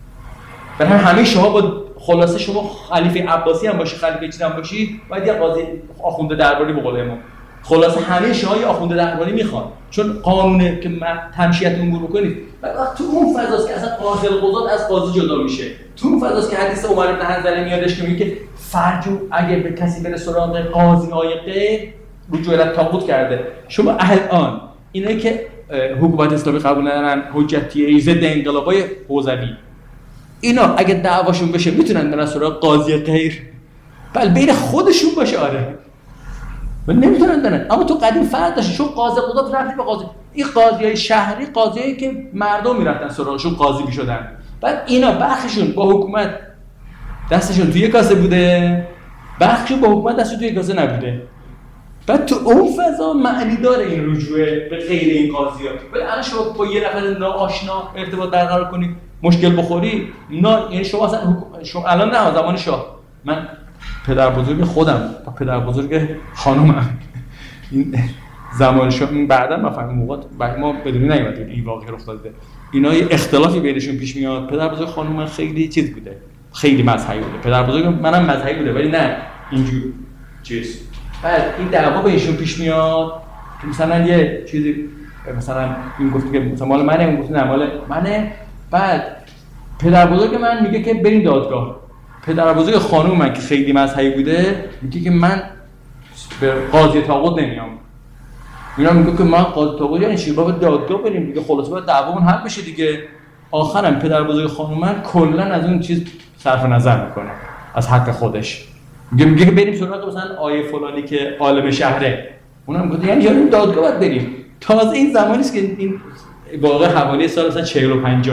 برای همه شما با خلاصه شما خلیفه عباسی هم باشی، خلیفه چیز هم باشی، باید یه قاضی آخونده درباری به قول امام. خلاصه همه شما یه آخونده درباری میخوان، چون قانونه که تمشیت امور بکنید. بعد تو اون فضاست که اصلا قاضی القضات از قاضی جدا میشه. تو اون فضاست که حدیث عمر بن حنظله میادش که میگه که فرجو اگه به کسی بره سراغ قاضی‌های غیر رجوع الی طاغوت کرده. شما الان اینایی که حکومت اسلامی قبول ندارن، حجتیه، ضد انقلابای حوزوی، اینا اگه دعواشون بشه میتونن برن سراغ قاضی غیر؟ بله بین خودشون باشه آره. ولی نمیتونن برن. اما تو قدیم فرق داشت، چون قاضی قضات رفتی به قاضی، این قاضیای شهری قاضیایی که مردم میرفتن سراغشون قاضی میشدن. بعد اینا بخششون با حکومت دستشون توی کاسه بوده، بخششون با حکومت دستشون توی کاسه نبوده. بعد تو اون فضا معنی داره این رجوع به غیر این قاضی‌ها. ولی الان شما با یه نفر ناآشنا ارتباط برقرار کنی مشکل بخوری، نه یعنی شما اصلا حکومت شما الان نه زمان شاه، من پدر بزرگ خودم با پدر بزرگ خانومم این زمان شاه این بعدا ما فهمیدیم موقع بعد ما بدونی نیومدیم این واقعه رخ داده. اینا یه اختلافی بینشون پیش میاد. پدر بزرگ خانوم من خیلی چیز بوده، خیلی مذهبی بوده. پدر بزرگ منم مذهبی بوده ولی نه اینجور چیز. بعد این دعوا بهشون پیش میاد که مثلا یه چیزی مثلا این گفت که مثلا مال منه، اون گفت نه مال منه. بعد پدر بزرگ من میگه که بریم دادگاه. پدر بزرگ خانوم من که خیلی مذهبی بوده میگه که من به قاضی طاغوت نمیام. اینا میگه که من قاضی طاغوت یعنی چی؟ باید دادگاه بریم دیگه، خلاص باید دعوامون حل بشه دیگه. آخرام پدر بزرگ خانوم من کلا از اون چیز صرف نظر میکنه، از حق خودش. میگه میگه که بریم سراغ مثلا آیه فلانی که عالم شهره. اونم میگه یعنی یارو دادگاه باید بریم. تازه این زمانی است که این واقعا حوالی سال مثلا چهل و پنجاه.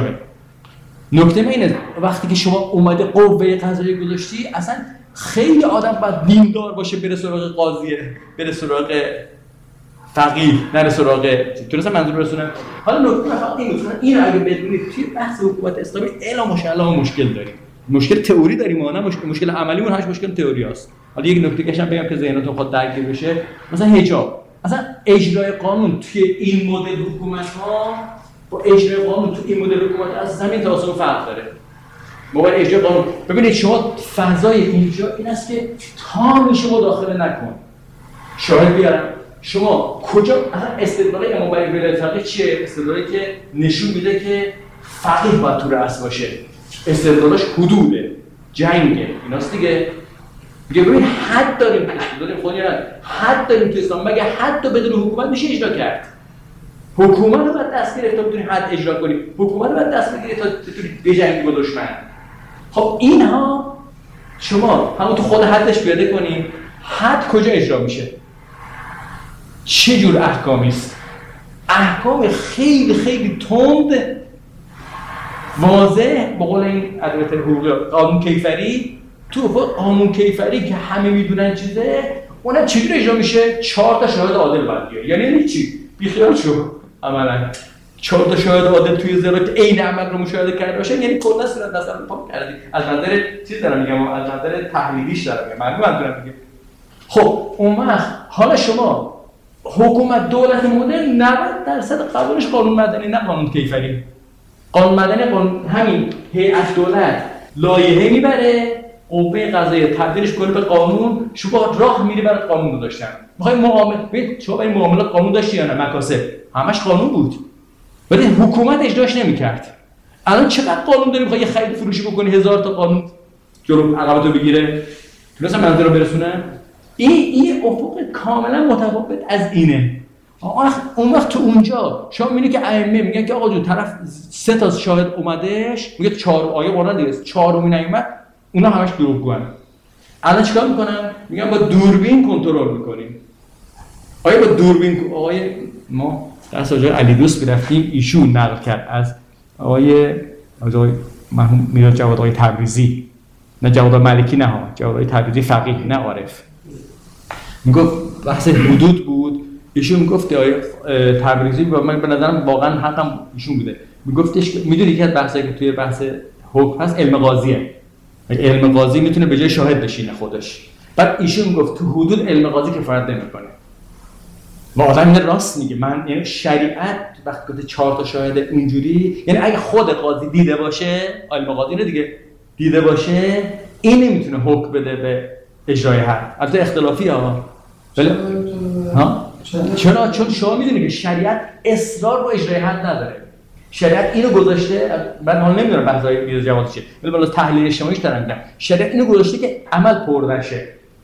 نکته اینه وقتی که شما اومده قوه قضاییه گذاشتی، اصلا خیلی آدم باید دیندار باشه بره سراغ قاضیه، بره سراغ فقیه، نره سراغ درست منظور برسونم. حالا نکته فقط این مثلا این اگه بدونید توی بحث حکومت اسلامی الا ماشاءالله مشکل داریم. مشکل تئوری داریم، ما نه مشکل مشکل عملیمون همش مشکل تئوری است. حالا یک نکته کشم بگم که ذهنتون خود درگیر بشه، مثلا حجاب، مثلا اجرای قانون توی این مدل حکومت‌ها با اجرای قانون تو این مدل حکومت از زمین تا آسمون فرق داره. ما باید اجرای قانون ببینید شما فضای اینجا این است که تا شما داخل نکن. شاهد بیارم شما کجا اصلا استدلال امام برای ولایت فقیه چیه؟ استدلالی که نشون میده که فقیه باید تو رأس باشه. استدلالش حدوده، جنگه، ایناست دیگه. میگه ببین حد داریم، استدلال خودی نه، حد داریم تو اسلام، مگه حد بدون حکومت میشه اجرا کرد؟ حکومت رو باید دست گرفت تا بتونی حد اجرا کنی، حکومت رو باید دست بگیری تا بتونی بجنگی با دشمن. خب اینها شما همون تو خود حدش پیاده کنی، حد کجا اجرا میشه؟ چه جور احکامی است؟ احکام خیلی خیلی تند، واضح، به قول این ادبیات حقوقی قانون کیفری. تو قانون کیفری که همه میدونن چیزه، اونم چجوری اجرا میشه؟ چهار تا شاهد عادل باید بیاری. یعنی چی؟ بیخیال شو عملا. چهار تا شاهد عادل توی زرا که عین عمل رو مشاهده کرده باشه، یعنی کلا صورت نظر پاک کردی. از نظر چیز دارم میگم، از نظر تحلیلیش دارم میگم. معلومه منظورم میگم. خب اون وقت حالا شما حکومت دولت مدرن نود درصد قانونش قانون مدنی نه قانون کیفری. قانون مدنی قانون همین هیئت دولت لایحه میبره، قوه قضاییه تبدیلش کنه به قانون، شما راه میری برای قانون گذاشتن. میخوای معامله ببین شما برای معاملات قانون داشتی یا نه؟ مکاسب همش قانون بود. ولی حکومت اجراش نمیکرد. الان چقدر قانون داری میخوای یه خرید فروشی بکنی هزار تا قانون جلو عقبتو بگیره؟ مثلا منظورو برسونم. این این افق کاملا متفاوت از اینه. اون وقت تو اونجا شما میبینی که ائمه میگن که آقا جون طرف سه تا شاهد اومدهش، میگه چهار آیه قرآن دیگه چهارمی نیومد، اونا همش دروغگوئن. الان چیکار میکنن؟ میگن با دوربین کنترل میکنیم. آیا با دوربین آقای ما درس آقای علی دوست برفتیم، ایشون نقل کرد از آقای آقای مرحوم میرزا جواد آقای تبریزی، نه جواد ملکی، نه ها جواد آقای تبریزی فقیه نه عارف. میگفت بحث حدود بود، ایشون میگفت آقای تبریزی و من به نظرم واقعا حقم ایشون بوده، میگفتش میدونی که بحثی که توی بحث حکم هست علم قاضیه. علم قاضی میتونه به جای شاهد بشینه خودش. بعد ایشون میگفت تو حدود علم قاضی کفایت نمیکنه. و آدم این راست میگه. من یعنی شریعت وقتی گفته چهار تا شاهد اونجوری، یعنی اگه خود قاضی دیده باشه، علم قاضی رو دیگه دیده باشه، این نمیتونه حکم بده به اجرای حد. البته اختلافی ها. ولی ها؟ چرا؟ چون شما میدونی که شریعت اصرار با اجرای حد نداره. شریعت اینو گذاشته، من حالا نمیدونم بحثای میرزا جواد چیه، ولی بالا تحلیل اجتماعیش دارم میگم. شریعت اینو گذاشته که عمل پر نشه.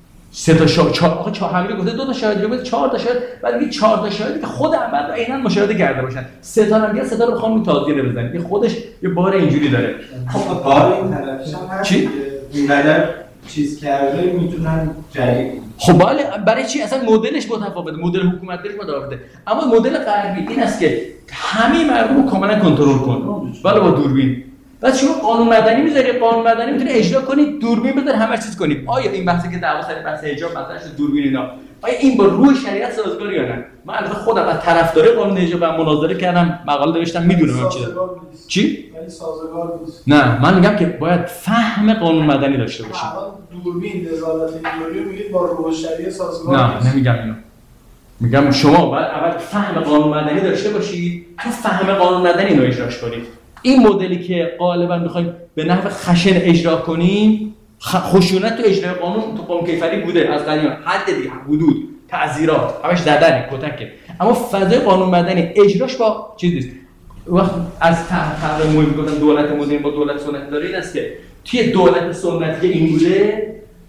سه تا شاهد، چهار آقا چهار همین گفته دو تا شاهد رو بده، چهار تا شاهد، بعد میگه چهار تا شاهدی که خود عمل رو عیناً مشاهده کرده باشن. سه تا هم میگه سه تا رو بخوام تازیه بزنن. این خودش یه بار اینجوری داره. خب بار این طرفش هم هست. چی؟ اینقدر چیز کرده میتونن جریان. خب بله، برای چی؟ اصلا مدلش متفاوته، مدل حکومتیش متفاوته. اما مدل غربی این است که همه مردم رو کاملا کنترل کن. ولی با دوربین. بعد شما قانون مدنی میذاری، قانون مدنی میتونه اجرا کنی، دوربین بذار همه چیز کنی. آیا این بحثی که دعوا سر بحث حجاب مثلا شد دوربین اینا، آیا این با روی شریعت سازگاره یا نه؟ من البته خودم از طرفدار قانون حجاب مناظره کردم، مقاله نوشتم، میدونم این چیزا. چی؟ یعنی سازگار نیست. نه، من میگم که باید فهم قانون مدنی داشته باشیم. دوربین نظارت اینجوری میگید با روی شریعت سازگار نیست. نه، نمیگم اینو. میگم شما باید اول فهم قانون مدنی داشته باشید، تو فهم قانون مدنی اینو اجراش کنید. این مدلی که غالبا می‌خوایم به نحو خشن اجرا کنیم، خشونت تو اجرای قانون تو قانون کیفری بوده از قدیم، حد دیگه، حدود، تعزیرات، همش ددنه، کتکه. اما فضای قانون مدنی اجراش با چیز نیست. وقت از تفاوت مهم می‌گفتن دولت مدرن با دولت سنتی داره این است که توی دولت سنتی این بوده،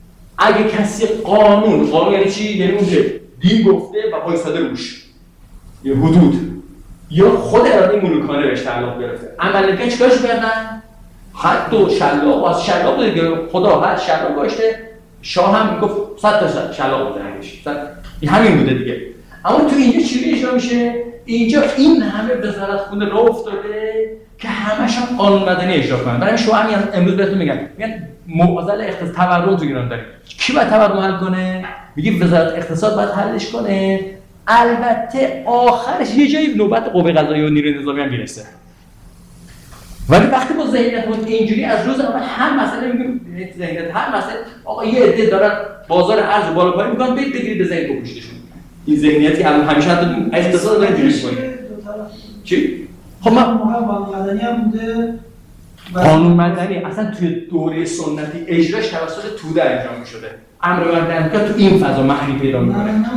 اگه کسی قانون، قانون یعنی چی؟ یعنی اون که دین گفته و وایساده روش. یه حدود یا خود اراده ملوکانه بهش تعلق گرفته. عملگاه چیکارش کردن؟ حد و شلاق، از شلاق دیگه خدا حد شلاق گذاشته، شاه هم میگفت صد تا شلاق بزنیش. این همین بوده دیگه. اما تو اینجا چی اجرا میشه؟ اینجا این همه وزارت خونه راه افتاده که همش هم قانون مدنی اجرا کنن. برای شما همین امروز بهتون میگن، میگن معضل اقتصاد تورم تو ایران داریم. کی باید تورم حل کنه؟ میگه وزارت اقتصاد باید حلش کنه. البته آخرش یه جایی نوبت قوه قضاییه و نیروی نظامی هم میرسه. ولی وقتی با ذهنیت بود اینجوری از روز اول هر مسئله میگیم ذهنیت هر مسئله آقا یه عده دارن بازار ارز بالا پایین میکنن، برید بگیرید به ذهن بکشیدشون. این ذهنیتی الان همیشه حتی اقتصاد داره اینجوری می‌کنه. چی؟ خب من قانون مدنی هم بوده. قانون مدنی اصلا توی دوره سنتی اجراش توسط توده انجام می‌شده. امر مدنی که تو این فضا معنی پیدا می‌کنه. نه نه.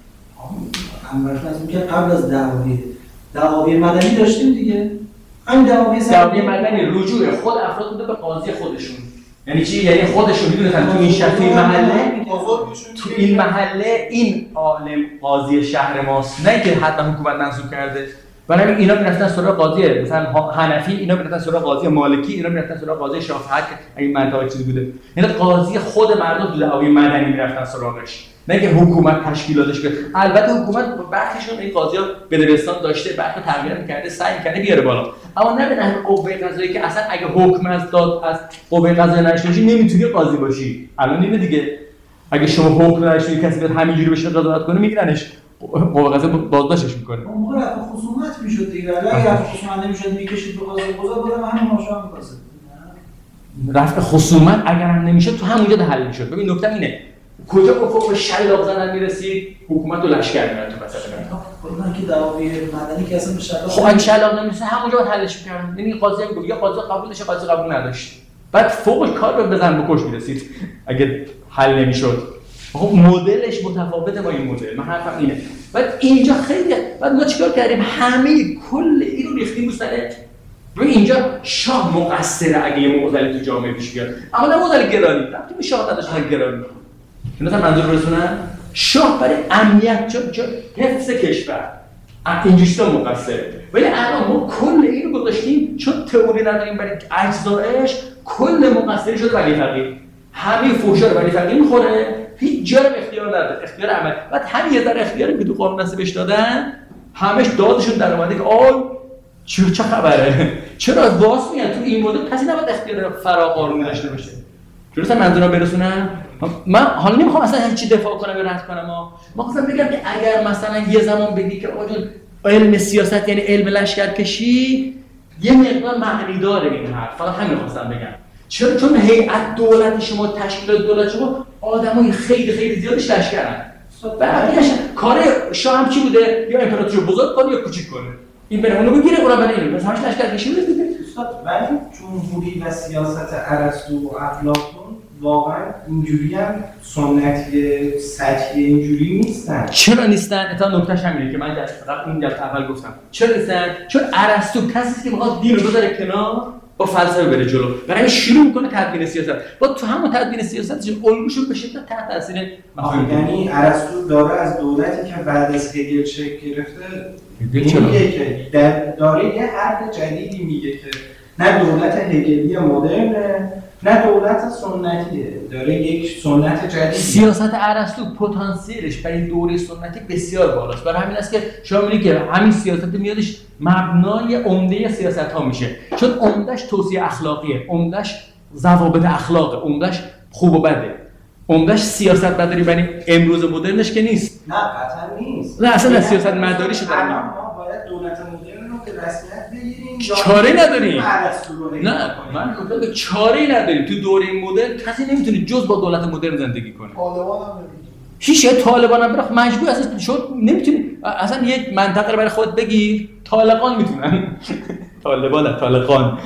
امر مدنی که قبل از دعاوی دعاوی مدنی داشتیم دیگه. همین دعاوی دعاوی مدنی رجوع خود افراد بوده به قاضی خودشون. یعنی چی؟ یعنی خودشون میدونن تو این شهر تو این محله تو این محله این عالم قاضی شهر ماست، نه که حتما حکومت منصوب کرده. برای همین اینا میرفتن سراغ قاضی مثلا حنفی، اینا میرفتن سراغ قاضی مالکی، اینا میرفتن سراغ قاضی شافعی که این منطقه چیزی بوده. یعنی قاضی خود مردم تو دعوی مدنی میرفتن سراغش، نه که حکومت تشکیلاتش کرد. البته حکومت برخیشون این قاضی‌ها بدبستان داشته، بعد تغییر می‌کرده، سعی می‌کرده بیاره بالا، اما نه به نحو قوه قضاییه که اصلا اگه حکم از داد از قوه قضاییه نشوشی نمیتونی قاضی باشی. الان اینه دیگه، اگه شما حکم نشوشی کسی بیاد همینجوری بشه قضاوت کنه میگیرنش، قوه قضاییه بازداشتش میکنه. اون موقع رفع خصومت میشد دیگه، اگه رفع خصومت نمیشد میکشید به قاضی، قضا بودم همین ماشا می‌خواست. رفع خصومت اگر هم نمیشد تو همونجا حل میشد. ببین نکته اینه، کجا افق به شلاق زدن میرسید؟ حکومت و لشکر میاد تو وسط میاد. کلا که دعاوی مدنی که اصلا به شلاق خب اگه شلاق نمیرسه همونجا باید حلش می‌کردن. یعنی قاضی میگه یا قاضی قبول داشت، قاضی قبول نداشت. بعد فوقش کار رو بزن بکش میرسید اگه حل نمیشد. خب مدلش متفاوته با این مدل. من حرفم اینه. بعد اینجا خیلی بعد ما چیکار کردیم؟ همه کل اینو ریختیم رو سر ببین اینجا شاه مقصره اگه یه معضلی تو جامعه پیش بیاد، اما نه معضل گرانی. رابطه به شاه نداشتن گرانی. اینا تا منظور برسونن شاه برای امنیت چون چون حفظ کشور اینجوریه مقصره. ولی الان ما کل اینو گذاشتیم چون تئوری نداریم برای اجزایش، کل مقصری شده ولی فقیه. همه فحشا رو ولی فقیه میخوره، هیچ جا رو اختیار نداره، اختیار عمل. بعد همین یه ذره اختیاری که تو قانون نصبش دادن، همش دادشون در اومده که آی چه چه خبره؟ چرا واس میاد تو این مدل کسی نباید اختیار فراقانونی داشته باشه. درسته منظورم برسونم؟ من حالا نمیخوام اصلا هیچ چی دفاع کنم یا رد کنم، ما ما خواستم بگم که اگر مثلا یه زمان بگی که آقا جون علم سیاست یعنی علم لشکرکشی، یه مقدار معنی داره این حرف. فقط همین خواستم بگم. چرا؟ چون هیئت دولت شما، تشکیلات دولت شما آدمای خیلی خیلی زیادش لشکرن. بعدش کار شاه هم چی بوده؟ یا امپراتوری بزرگ کنه یا کوچیک کنه. این بره اونو بگیره، اونم بره اینو. مثلا همش لشکرکشی بوده دیگه. ولی جمهوری و سیاست ارسطو و افلاطون واقعا اینجوری هم سنتی سطحی اینجوری نیستن. چرا نیستن؟ اتا نکتهش همینه که من فقط این جلسه اول گفتم. چرا نیستن؟ چون ارسطو کسی که میخواد دین رو بذاره کنار، با فلسفه بره جلو. برای شروع میکنه تدوین سیاست. با تو همون تدوین سیاستش الگوشو به شدت تحت تاثیر مفهوم. یعنی ارسطو داره از دولتی که بعد از هگل شکل گرفته میگه که داره یه حرف جدیدی میگه که نه دولت هگلی مدرنه نه دولت سنتیه، داره یک سنت جدید. سیاست ارسطو پتانسیلش برای دوره سنتی بسیار بالاست. برای همین است که شما میگید که همین سیاست میادش مبنای عمده سیاست‌ها میشه، چون عمدهش توصیه اخلاقیه، عمدهش ضوابط اخلاقه، عمدهش خوب و بده، عمدهش سیاست مداری برای امروز مدرنش که نیست. نه قطعا نیست. نه اصلا سیاست مداری شده. الان ما باید دولت مدرن رو به رسمیت بگیریم. چاره نداریم. نه من گفتم چاره نداریم. تو دوره مدرن کسی نمیتونه جز با دولت مدرن زندگی کنه. طالبان هم نمیتونه. هیچ طالبان هم برخ مجبور اصلا شد نمیتونی اصلا یک منطقه رو برای خودت بگیر. طالقان میتونن. طالبان طالقان.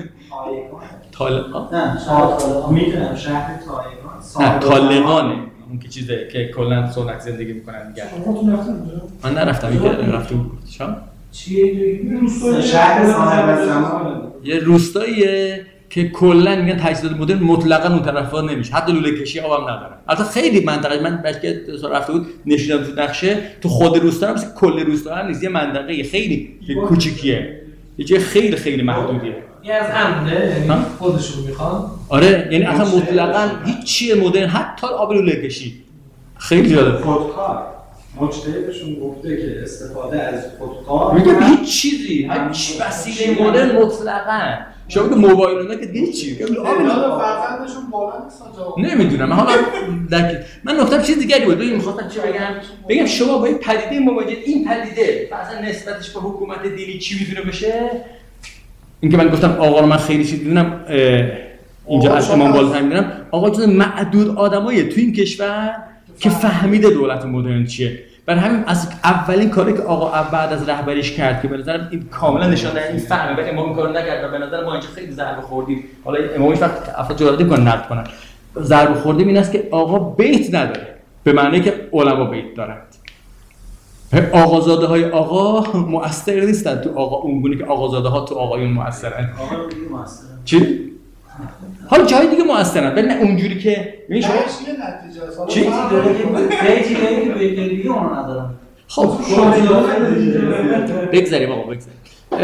طالقان. نه شهر طالقان میدونم شهر طالقان. نه طالقانه. اون که چیزه که کلا سنت زندگی میکنن میگن. شما تو رفتید اونجا؟ من نرفتم. یه رفتم شام. چیه این روستای شهر صاحب زمان؟ یه روستاییه که کلا میگن تجهیزات مدرن مطلقاً اون طرفا نمیشه، حتی لوله کشی آب هم نداره. البته خیلی منطقه من بلکه رفته بود نشیدم تو نقشه تو خود روستا هم مثل کل روستا هم نیست، یه منطقه خیلی کوچیکیه، یه جای خیلی خیلی محدودیه. یه از عمده یعنی خودشون میخوان. آره یعنی اصلا مطلقاً هیچ چیه مدرن حتی آب لوله کشی خیلی جالب. خودکار مجتهدشون گفته که استفاده از خودکار میگه هیچ چیزی هیچ وسیله مدرن مطلقاً شما که موبایل اونا که دیگه چی؟ که اولاد فرزندشون بالا نیستن جواب. نمیدونم. من حالا من نکته‌ام چیز دیگری بود. ببین می‌خواستم چی بگم؟ بگم شما با این پدیده مواجه این پدیده مثلا نسبتش به حکومت دینی چی میتونه بشه؟ اینکه من گفتم آقا رو من خیلی چیز میدونم اینجا از امام بالاتر میدونم، آقا جز معدود آدمایی تو این کشور که فهمیده دولت مدرن چیه. برای همین از اولین کاری که آقا بعد از رهبریش کرد که به نظرم این کاملا نشان دهنده این فهمه، ولی امام این کارو نکرد و به نظر ما اینجا خیلی ضربه خوردیم. حالا امامش وقت افراد جرأت می‌کنن نقد کنن. ضربه خوردیم این است که آقا بیت نداره، به معنی که علما بیت دارند. آقازاده های آقا مؤثر نیستن تو آقا اونگونه که آقازاده ها تو آقایون مؤثرن. آقا دیگه مؤثرن. چی؟ حالا جای دیگه مؤثرن، ولی نه اونجوری که ببین شما چه نتیجه است؟ چیزی داره که بیتی داره که بیتی دیگه اون ندارن. خب بگذاریم آقا بگذاریم.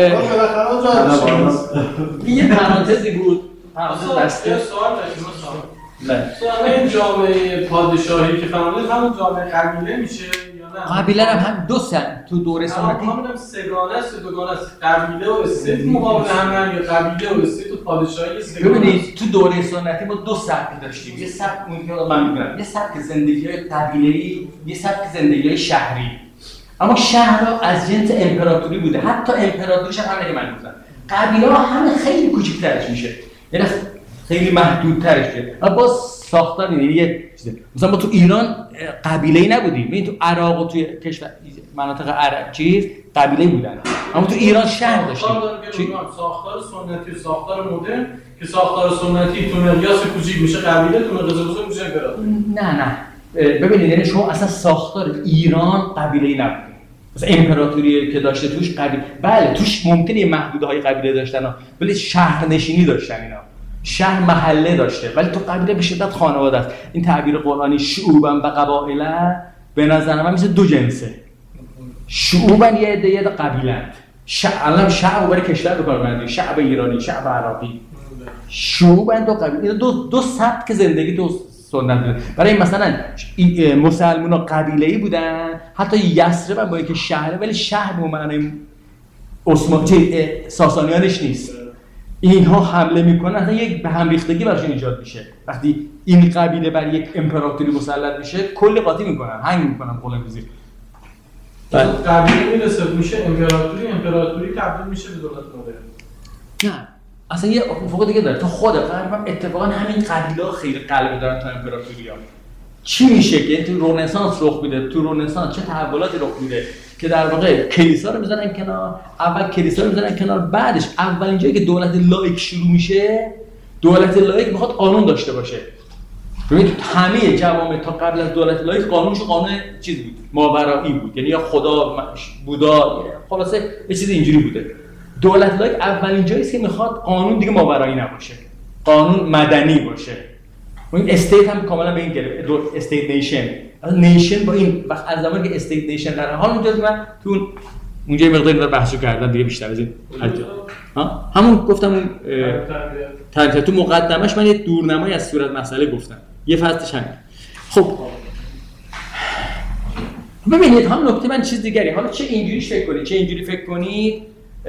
یه پرانتزی بود. پرانتز دسته سوال داشتیم. سوال این جامعه پادشاهی که فرمودید همون جامعه قبیله میشه یا نه؟ قبیله هم هم دو سن تو دوره سنتی. ما میگم سگانه است دوگانه است. قبیله و استیت مقابل هم یا قبیله و استیت و پادشاهی سگانه. ببینید تو دوره سنتی ما دو سبک داشتیم. یه سبک اون که من میگم یه سبک زندگی قبیله‌ای، یه سبک زندگی شهری. اما شهرها از جنس امپراتوری بوده. حتی امپراتوریش هم همین من گفتم. قبیله ها همه خیلی کوچیک‌ترش میشه. یعنی خیلی محدودترش میشه. اما باز ساختار یعنی یه چیزه. مثلا ما تو ایران قبیله‌ای نبودیم. ببین تو عراق و توی کشور مناطق عرب چیز قبیله بودن. اما تو ایران شهر داشتیم. ساختار سنتی و ساختار مدرن که ساختار سنتی تو مقیاس کوچیک میشه قبیله، تو مقیاس بزرگ میشه امپراتوری. نه نه. ببینید یعنی شما اصلا ساختار ایران قبیله‌ای نبود. مثلا امپراتوری که داشته توش قبیله، بله توش ممکنه محدودهای قبیله داشتن ها، ولی شهرنشینی داشتن اینا. شهر محله داشته، ولی تو قبیله به شدت خانواده است. این تعبیر قرآنی شعوبا و قبائل به نظر من مثل دو جنسه. شعوبا یه عده یه قبیله‌اند. شعب شعب برای کشور به کار می‌برن، شعب ایرانی، شعب عراقی. شعوبا دو قبیله، اینا دو دو سبک زندگی تو سنت بودن. برای مثلا مسلمونا قبیله‌ای بودن، حتی یثرب هم با اینکه شهره ولی شهر به معنی عثمانی ساسانیانش نیست. اینها حمله میکنن، اصلا یک به هم ریختگی براشون ایجاد میشه. وقتی این قبیله بر یک امپراتوری مسلط میشه کلی قاطی میکنن، هنگ میکنن قلم گزیر. قبیله میرسه میشه امپراتوری، امپراتوری تبدیل میشه به دولت مدرن. نه اصلا یه افق دیگه داره. تو خود فهم اتفاقا همین قبیله‌ها خیلی قلب دارن تا امپراتوری‌ها. چی میشه که تو رنسانس رخ میده؟ تو رنسانس چه تحولاتی رخ میده که در واقع کلیسا رو میذارن کنار، اول کلیسا رو میذارن کنار، بعدش اولین جایی که دولت لایک شروع میشه، دولت لایک میخواد قانون داشته باشه. ببینید همه جوامع تا قبل از دولت لایک قانونش قانون چیز بود، ماورایی بود، یعنی یا خدا بودا، خلاصه یه چیز اینجوری بوده. دولت لایک اولین جایی است که میخواد قانون دیگه ماورایی نباشه، قانون مدنی باشه. این استیت هم کاملا به این گره، استیت نیشن. نیشن با این وقت از زمانی که استیت نیشن در حال اونجا من تو اونجا یه مقداری داره بحثو کردن دیگه بیشتر از این. ها همون گفتم اون تا تو مقدمش من یه دورنمایی از صورت مسئله گفتم. یه فصلش همین. خب ببینید هم نکته من چیز دیگری، حالا چه اینجوری فکر کنید چه اینجوری فکر کنید،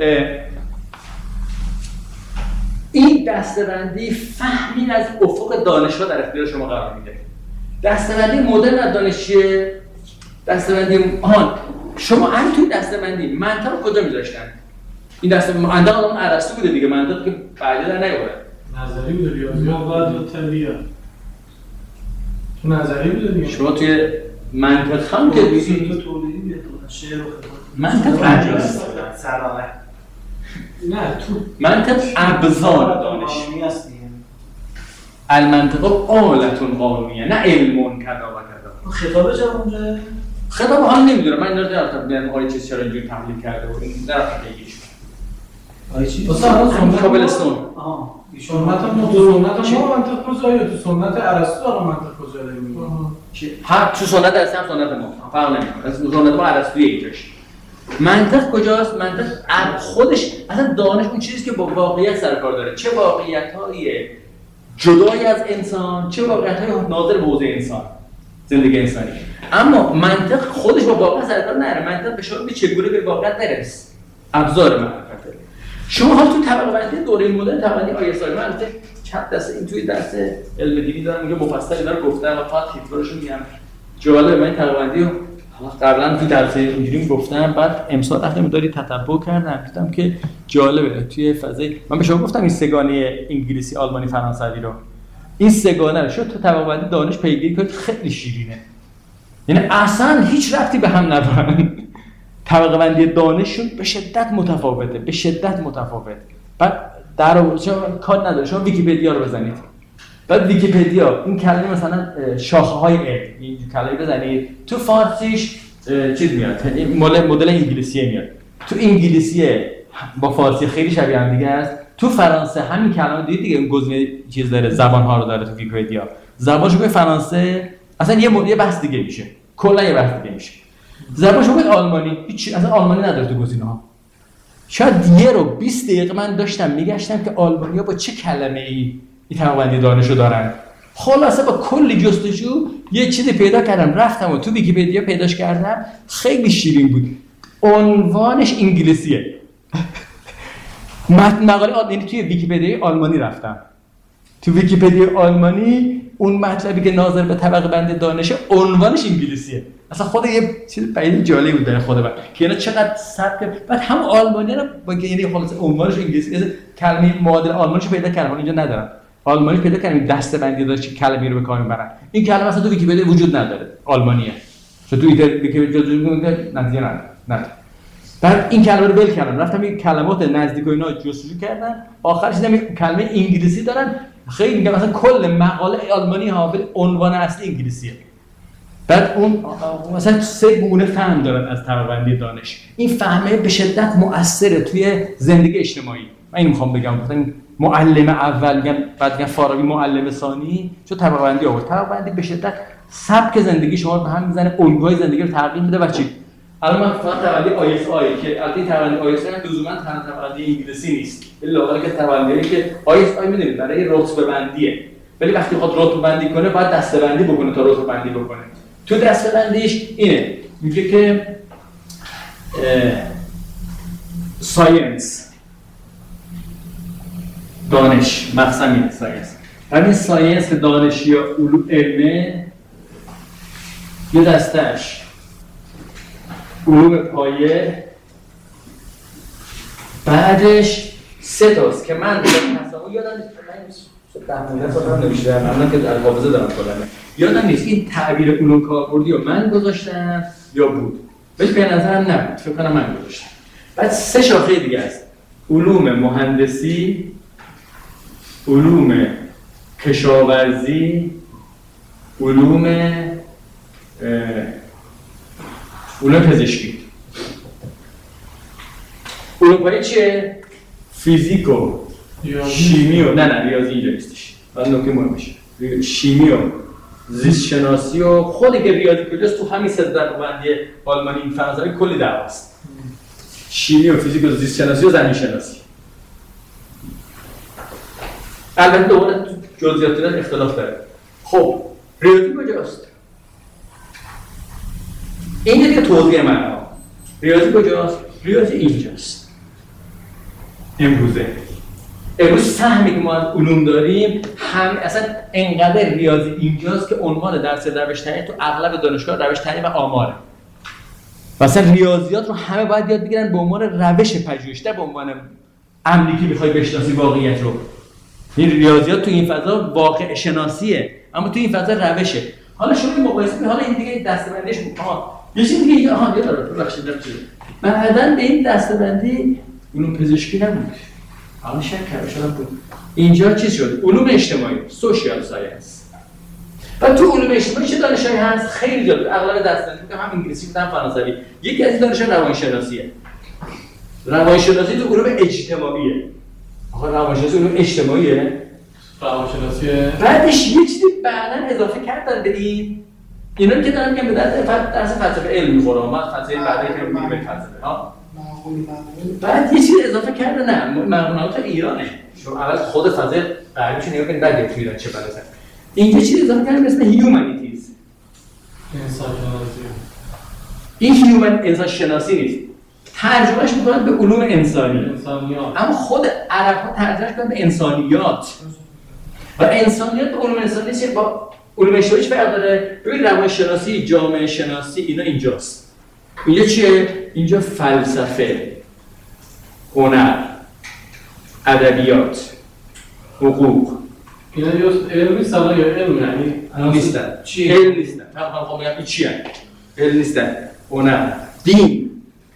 این دسته‌بندی فهمی از افق دانشگاه در اختیار شما قرار میده. دسته‌بندی مدرن از دانشیه، دسته‌بندی آن شما هم توی دسته‌بندی منطق رو کجا میذاشتن؟ این دسته منطق اون ارسطو بوده دیگه، منطق که بعدا در نیومد. نظری بوده ریاضیات بعد و طبیعه. تو نظری بوده دیگه. شما توی منطق هم که دیدید تولیدی میاد شعر و منطق عجیبه. سلامه. نه تو منطق ابزار دانش است دیگه. المنطق آلة قانونیه نه علم کذا و کذا. خطابه چه اونجا؟ خطاب حال نمیدونم، من اینا رو در میگم آقای چیز چرا اینجوری تحلیل کرده و این در بگیش. آقای چی؟ اصلا سنت کابلستون. آها. سنت ما تو سنت ما منطق کجایه؟ تو سنت ارسطو داره منطق کجایه میگه. هر تو سنت ارسطو هم سنت ما فرق نمیکنه. از سنت ما ارسطویی اینجاش. منطق کجاست؟ منطق خودش اصلا دانش اون چیزی که با واقعیت سر کار داره، چه واقعیت‌های جدای از انسان، چه واقعیت‌های ناظر به حوزه انسان، زندگی انسانی. اما منطق خودش با واقعیت سر کار نداره، منطق به شما میگه چگونه به واقعیت برس، ابزار معرفته. شما حالا تو طبقه بندی دوره مدرن طبقه بندی آی اس آی من البته چند دسته این توی درس علم دینی دارم میگه مفصل اینا رو گفتم و فقط تیتراشو میگم. جالبه من طبقه بندی رو قبلا تو درس اینجوری گفتم، بعد امسال رفتم داری تتبع کردم دیدم که جالبه توی فضای من به شما گفتم این سگانه انگلیسی آلمانی فرانسوی رو، این سگانه رو شد تو طبقه بندی دانش پیگیری کنید خیلی شیرینه، یعنی اصلا هیچ ربطی به هم ندارن. طبقه بندی دانششون به شدت متفاوته، به شدت متفاوت. بعد در شما کار نداره، شما ویکی‌پدیا رو بزنید، بعد ویکی‌پدیا این کلمه مثلا شاخه‌های علم این کلمه بزنید تو فارسیش چیز میاد، این مدل مدل انگلیسی میاد، تو انگلیسی با فارسی خیلی شبیه هم دیگه است، تو فرانسه همین کلمه دیگه دیگه گزینه چیز داره، زبان‌ها رو داره تو ویکی‌پدیا، زبانشو به فرانسه اصلا یه مدل بحث دیگه میشه، کلا یه بحث دیگه میشه. زبانش بود آلمانی، هیچ اصلا آلمانی نداره تو گزینه‌ها. شاید یه رو بیست دقیقه من داشتم میگشتم که آلمانی‌ها با چه کلمه‌ای این طبقه‌بندی دانشو دارن. خلاصه با کلی جستجو یه چیزی پیدا کردم، رفتم و تو ویکی‌پدیا پیداش کردم، خیلی شیرین بود. عنوانش انگلیسیه. مقاله آلمانی توی ویکی‌پدیا آلمانی رفتم. تو ویکی‌پدیا آلمانی اون مطلبی که ناظر به طبقه بندی دانشه عنوانش انگلیسیه. اصلا خود یه چیز خیلی جالبی بود در خود من که اینا چقدر سبک، بعد هم آلمانی رو با یعنی خلاص عنوانش انگلیسی، کلمه معادل آلمانیشو پیدا کردم، اینجا ندارم. آلمانی پیدا کردم دسته‌بندی داشت چه کلمه‌ای رو به کار میبرن. این کلمه اصلا تو ویکی‌پدیا وجود نداره، آلمانیه. چون تو ویکی‌پدیا نتیجه نداره. نه. بعد این کلمه رو ول کردم، رفتم این کلمات نزدیک و اینا جستجو کردم، آخرش دیدم این کلمه انگلیسی دارن. خیلی میگم مثلا کل مقاله آلمانی ها به عنوان اصلی انگلیسیه. بعد اون مثلا سه گونه فهم دارن از طبقه‌بندی دانش. این فهمه به شدت مؤثره توی زندگی اجتماعی. من اینو میخوام بگم، مثلا معلم اول میگم، بعد میگم فارابی معلم ثانی، چون طبقه‌بندی آورد. طبقه‌بندی به شدت سبک زندگی شما رو به هم میزنه، الگوهای زندگی رو تغییر میده و چی؟ الان من فقط طبقه‌بندی آی اس آی که البته طبقه‌بندی آی اس آی لزوما طبقه‌بندی انگلیسی نیست. ولی لااقل که طبقه‌بندی که آی اس آی میدونید برای رتبه بندیه. ولی وقتی بخواد رتبه بندی کنه باید دسته بندی بکنه تا رتبه بندی بکنه. تو دسته بندیش اینه، میگه که ساینس دانش مقسم اینه ساینس. همین ساینس دانش یا علوم علمه یه دستش علوم پایه، بعدش سه تاست که من مثلا یادم نیست ده مونه سالم نمیشه، من که در حافظه دارم کلمه یادم نیست این تعبیر علوم کاربردی رو من گذاشتم یا بود، ولی به نظرم نبود، فکر کنم من گذاشتم. بعد سه شاخه دیگه است: علوم مهندسی، علوم کشاورزی، علوم علوم پزشکی. علوم پایه چیه؟ فیزیک و شیمی و نه نه ریاضی اینجا نیستش. بعد نکته مهمشه شیمی و زیست شناسی و خودی که ریاضی کجاست تو همین سه طبقه‌بندی آلمانی فرانسوی کلی دعواست. شیمی و فیزیک و زیست شناسی و زمین شناسی. البته دوباره جزئیات اختلاف داره. خب ریاضی کجاست؟ این دیگه توضیح من. ریاضی کجاست؟ ریاضی اینجاست. امروزه. امروز سهمی که ما از علوم داریم هم اصلا انقدر ریاضی اینجاست که عنوان درس روش تعیین تو اغلب دانشگاه روش تعیین و آماره. مثلا ریاضیات رو همه باید یاد بگیرن به عنوان روش پژوهش، نه به عنوان عملی که می‌خوای بشناسی واقعیت رو. این ریاضیات تو این فضا واقع شناسیه، اما تو این فضا روشه. حالا شما این مقایسه کنید، حالا این دیگه دسته‌بندیش آها یه چیز دیگه آها یه داره تو بخشید نمیشه. بعداً به این دسته‌بندی علوم پزشکی نبود. حالا شک کردم شدم بود. اینجا چیز شد؟ علوم اجتماعی، سوشیال ساینس. و تو علوم اجتماعی چه دانشایی هست؟ خیلی جالب. اغلب دسته‌بندی که هم انگلیسی بودن فرانسوی. یکی از دانش‌های روانشناسیه. روانشناسی تو علوم اجتماعیه. آخه روانشناسی علوم اجتماعیه. روانشناسی بعدش یه چیزی بعداً اضافه کردن به این. اینا که دارم میگم به درس درس فلسفه علم می‌خوره. ما فلسفه بعدی که می‌گیم فلسفه ها. بعد یه چیز اضافه کرده نه مقامات ایرانه. شما اول خود فضای غربیش نگاه کنید بعد تو ایران چه بلاسه. اینجا چیز اضافه کردن به اسم هیومانیتیز. انسان شناسی. این هیومن انسان شناسی نیست. ترجمهش می‌کنن به علوم انسانی. انسانیات. اما خود عرب‌ها ترجمهش کردن به انسانیات. و انسانیات به علوم انسانی چه با علوم اجتماعی چه فرق داره؟ ببین روانشناسی، جامعه شناسی اینا اینجاست. اینجا چیه؟ اینجا فلسفه، هنر، ادبیات، حقوق. اینا جز علم نیستن یا علم یعنی نیستن. چیه؟ علم نیستن. من خواهم بگم این چیه؟ علم نیستن. هنر، دین.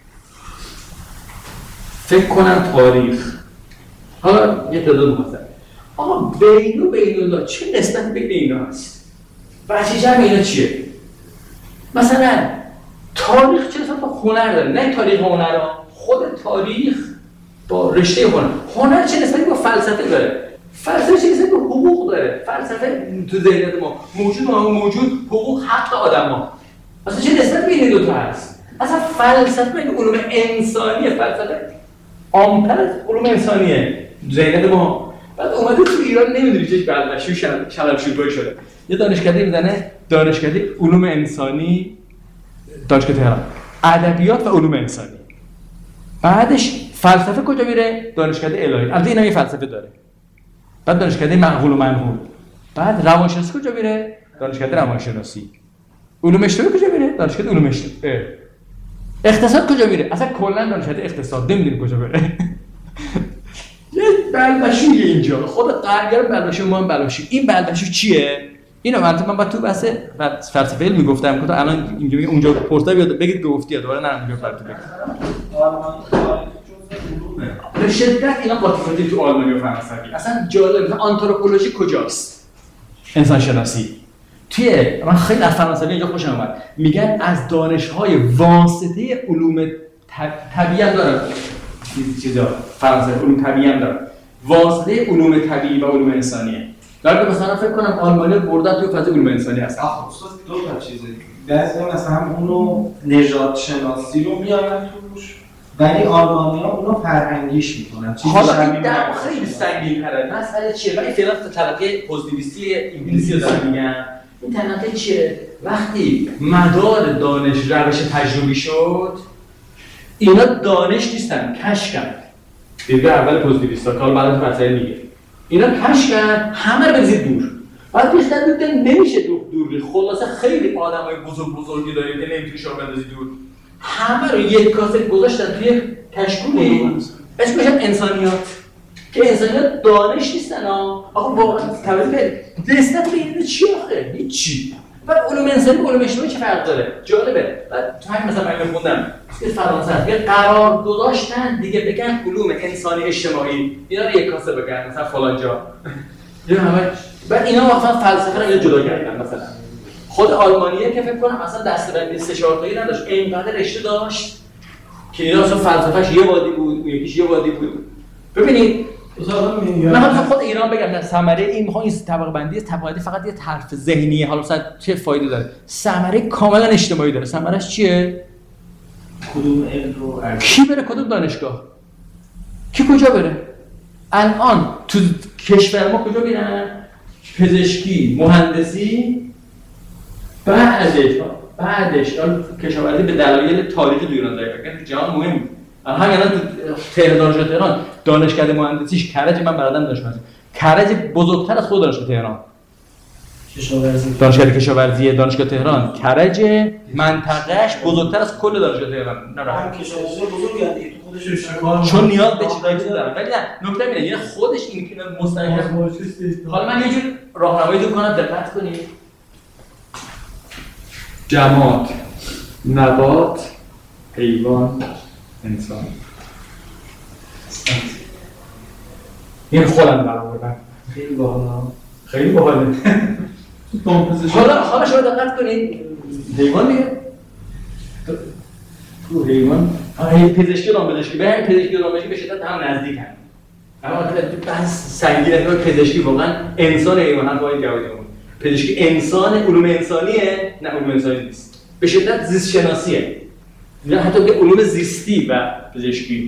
فکر کنم تاریخ. حالا یه تعداد مختصر. آقا بین و بین الله چه نسبت بین اینا هست؟ بچه اینا چیه؟ مثلا تاریخ چه نسبت با هنر داره؟ نه تاریخ هنر ها، خود تاریخ با رشته هنر. هنر چه نسبتی با فلسفه داره؟ فلسفه چه نسبتی با حقوق داره؟ فلسفه تو ذهنیت ما موجود ما موجود حقوق حق آدم ها. مثلا چه نسبت بین این دو تا هست؟ اصلا فلسفه این علوم انسانیه، فلسفه عام‌تر از علوم انسانیه ذهنیت ما. بعد اومده تو ایران نمیدونی چه بلبشی و شلبشویی شده. یه دانشکده میزنه دانشکده علوم انسانی دانشگاه تهران، ادبیات و علوم انسانی. بعدش فلسفه کجا میره؟ دانشکده الهی. البته اینا یه فلسفه داره. بعد دانشکده معقول و منقول. بعد روانشناسی کجا میره؟ دانشکده روانشناسی. علوم اجتماعی کجا میره؟ دانشکده علوم اجتماعی. اقتصاد کجا میره؟ اصلا کلا دانشکده اقتصاد نمیدونیم کجا بره. یه بلبشوی اینجا. خود غربی‌ها بلبشوی ما هم بلبشوی. این بلبشوی چیه؟ اینو من من با تو بحث فلسفه علمی گفتم که تو الان اینجا میگه اونجا پرسا بیاد بگید گفتی دوباره نه اونجا فرض بگید. به شدت اینا قاطی تو آلمانی و فرانسوی. اصلا جالب مثلا آنتروپولوژی کجاست؟ انسان شناسی. توی من خیلی از فرانسوی اینجا خوشم اومد. میگن از دانش‌های واسطه علوم طبیعی هم دارن. چیزا فرانسوی علوم طبیعی هم دارن. واسطه علوم طبیعی و علوم انسانیه. دارم مثلا فکر کنم آلمانی بردن توی فضای علوم انسانی هست. آخه دو تا چیزه. بعضی مثلا اونو نژاد شناسی رو میارن توش. ولی آلمانی‌ها اونو فرهنگیش میکنن. حالا این در خیلی سنگین‌تره. مسئله چیه؟ ولی فعلا تلقی پوزیتیویستی انگلیسی رو دارن میگن. این تلقی چیه؟ وقتی مدار دانش روش تجربی شد، اینا دانش نیستن، کشفن. دیگه اول پوزیتیویستا کار بعد مسائل میگه. اینا کشفن، همه رو بزید دور. بعد بیشتر دیدن نمیشه دور دور. خلاصه خیلی آدمای بزرگ بزرگی دارید که نمیتونی شما بندازید دور. همه رو یک کاسه گذاشتن توی کشکولی اسمش هم انسانیات که انسانیات دانش نیستن ها. آخه واقعا توجه نسبت به این چی آخه؟ هیچی. بعد علوم انسانی و علوم اجتماعی چه فرق داره؟ جالبه. بعد تو همین مثلا من میخوندم که فرانسه یه قرار گذاشتن دیگه بگن علوم انسانی اجتماعی اینا رو یک کاسه بگن مثلا فلان جا. یا همه بعد اینا واقعا فلسفه رو اینا جدا کردن. مثلا خود آلمانیه که فکر کنم اصلا دستبندی سه چهار تایی نداشت، اینقدر رشته داشت که اینا اصلا فلسفه‌اش یه وادی بود، اون یکیش یه وادی بود. ببینید من مثلا خود ایران بگم نه ثمره این میخوام این طبقه بندی طبقه بندی فقط یه طرف ذهنیه. حالا مثلا چه فایده داره؟ ثمره کاملا اجتماعی داره. ثمرش چیه؟ کدوم علم رو کی بره کدوم دانشگاه؟ کی کجا بره؟ الان تو کشور ما کجا میرن؟ پزشکی، مهندسی، بعدش بعدش کشاورزی به دلایل تاریخی تو ایران داره که جهان مهم. همین الان تو تهران دانشگاه تهران دانشکده مهندسیش کرج من برادرم دانشگاه کرج بزرگتر از خود دانشگاه تهران. کشاورزی دانشکده کشاورزی دانشگاه تهران کرج منطقه‌اش بزرگتر از کل دانشگاه تهران. نه هم کشاورزی بزرگه دیگه تو خودش چون نیاز به چیزایی داره. ولی نه نکته اینه یعنی خودش این که مستقیم. حالا من یه جور راهنمایی کنم دقت کنید. جماد، نبات، حیوان، انسان. این خودم برآوردم. خیلی باحال. خیلی باحاله. حالا حالا شما دقت کنید. حیوان دیگه. تو حیوان، آره پزشکی و پزشکی به هم پزشکی و پزشکی به شدت هم نزدیک هم. اما بحث سنگینه که پزشکی واقعا انسان حیوان هم باید جواب بدیم. پزشکی انسان علوم انسانیه، نه علوم انسانی نیست. به شدت زیست شناسیه. یا حتی به علوم زیستی و پزشکی.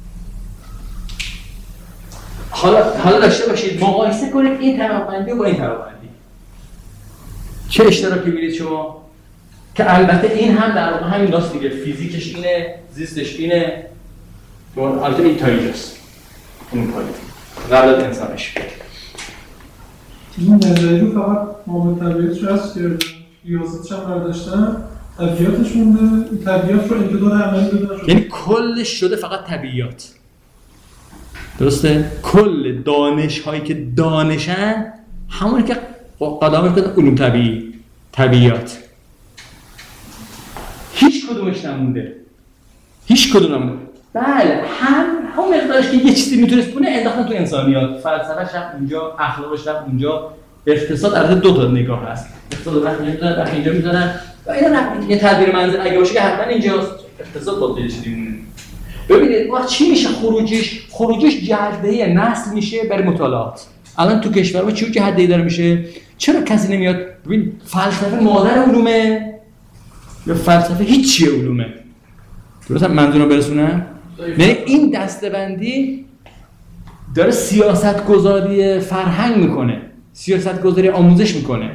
حالا حالا داشته باشید مقایسه کنید این طبقه بندی با این طبقه بندی. چه اشتراکی می‌بینید شما؟ که البته این هم در واقع همین راست دیگه فیزیکش اینه، زیستش اینه. اون البته این تا اینجاست. اون پایین. قبل از انسانش. این نظری رو فقط معامل طبیعتش هست که ریاضتش هم برداشتن طبیعتش مونده طبیعت رو امتداد عملی دادن شده یعنی کلش شده فقط طبیعیات درسته؟ کل دانش هایی که دانشن همونی که قدام میکنن علوم طبیعی طبیعیات هیچ کدومش نمونده هیچ کدوم نمونده بله هم هم مقدارش که یه چیزی میتونست بونه انداختن تو انسانیات فلسفه‌ش رفت اونجا اخلاقش رفت اونجا اقتصاد البته دو تا نگاه هست اقتصاد وقتی میذارن وقتی اینجا میذارن و اینا نه یه تدبیر منزل اگه باشه که حتما اینجاست اقتصاد با یه چیزی مونه ببینید وقت چی میشه خروجیش خروجیش جهده نسل میشه برای مطالعات الان تو کشور ما چی جهده داره میشه چرا کسی نمیاد ببین فلسفه مادر علومه یا فلسفه هیچ چیه علومه درسته منظورم برسونم؟ نه این دسته‌بندی داره سیاست گذاری فرهنگ میکنه، سیاست گذاری آموزش میکنه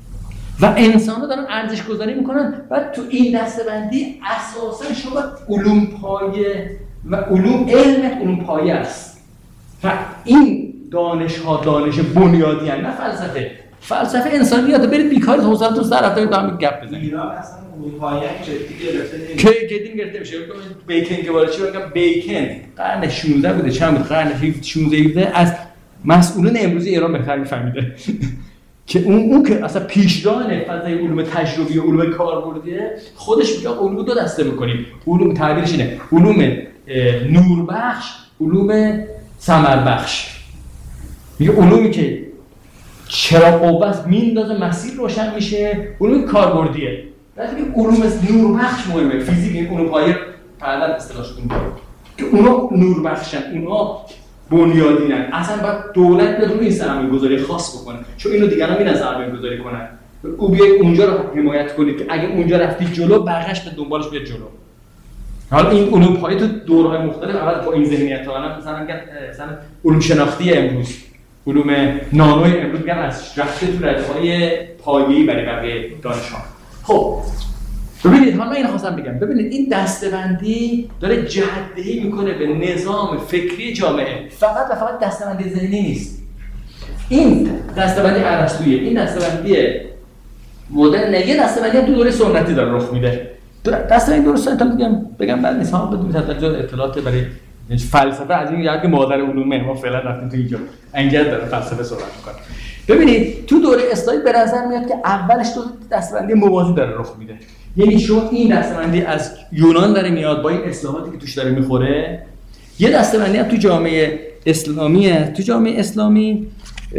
و انسان ها دارن ارزش گذاری میکنن و تو این دسته‌بندی اساسا شما علوم پایه و علوم علم علوم پایه است و این دانش ها دانش بنیادی هست، نه فلسفه. فلسفه انسانیت. برید بیکار حوصله‌تون سر رفته با هم گپ بزنید. ایران اصلا علوم پایه جدی گرفته نمیشه. که جدی گرفته میشه. بیکن که وارد شد، میگم بیکن قرن شانزده بوده، چند بود؟ قرن شانزده بوده، از مسئولین امروزی ایران بهتر میفهمیده که اون اون که اصلا پیشران فضای علوم تجربی و علوم کاربردیه، خودش میگه علوم دو دسته می‌کنیم. علوم تعبیرش اینه، علوم نوربخش، علوم ثمربخش. میگه علومی که چرا قوت میندازه مسیر روشن میشه، علوم کاربردیه. بعد میگه علوم نوربخش مهمه. فیزیک این علوم پایه بعداً اصطلاحش کنیم که اونا نوربخشن، اونا بنیادینن. اصلا باید دولت بیاد روی این سرمایه‌گذاری خاص بکنه، چون اینو دیگران میرن سرمایه‌گذاری کنن. او بیاید اونجا رو حمایت کنید که اگه اونجا رفتی جلو، بقیش به دنبالش بیاد جلو. حالا این علوم پایه تو دوره‌های مختلف اول با این ذهنیت‌ها، مثلا میگن مثلا علوم شناختی امروز، علوم نانوی امروز میگن از رفته تو رده‌های پایه‌ای برای بقیه دانش‌ها. خب ببینید، حالا من اینو خواستم بگم، ببینید این دسته‌بندی داره جهت‌دهی میکنه به نظام فکری جامعه. فقط و فقط دسته‌بندی ذهنی نیست. این دسته‌بندی ارسطویی، این دسته‌بندی مدرن، یه دسته‌بندی تو دوره سنتی داره رخ میده. دسته‌بندی دوره سنتی میگم بگم بعد نیست، ها بدون توجه اطلاعات برای فلسفه از این یاد که مادر علومه، ما فعلا رفتیم تو اینجا انگار داره فلسفه صحبت میکنه. ببینید تو دوره اصلاحی به نظر میاد که اولش تو دسته‌بندی موازی داره رخ میده. یعنی شما این دسته‌بندی از یونان داره میاد با این اصلاحاتی که توش داره میخوره. یه دسته‌بندی هم تو جامعه اسلامیه. تو جامعه اسلامی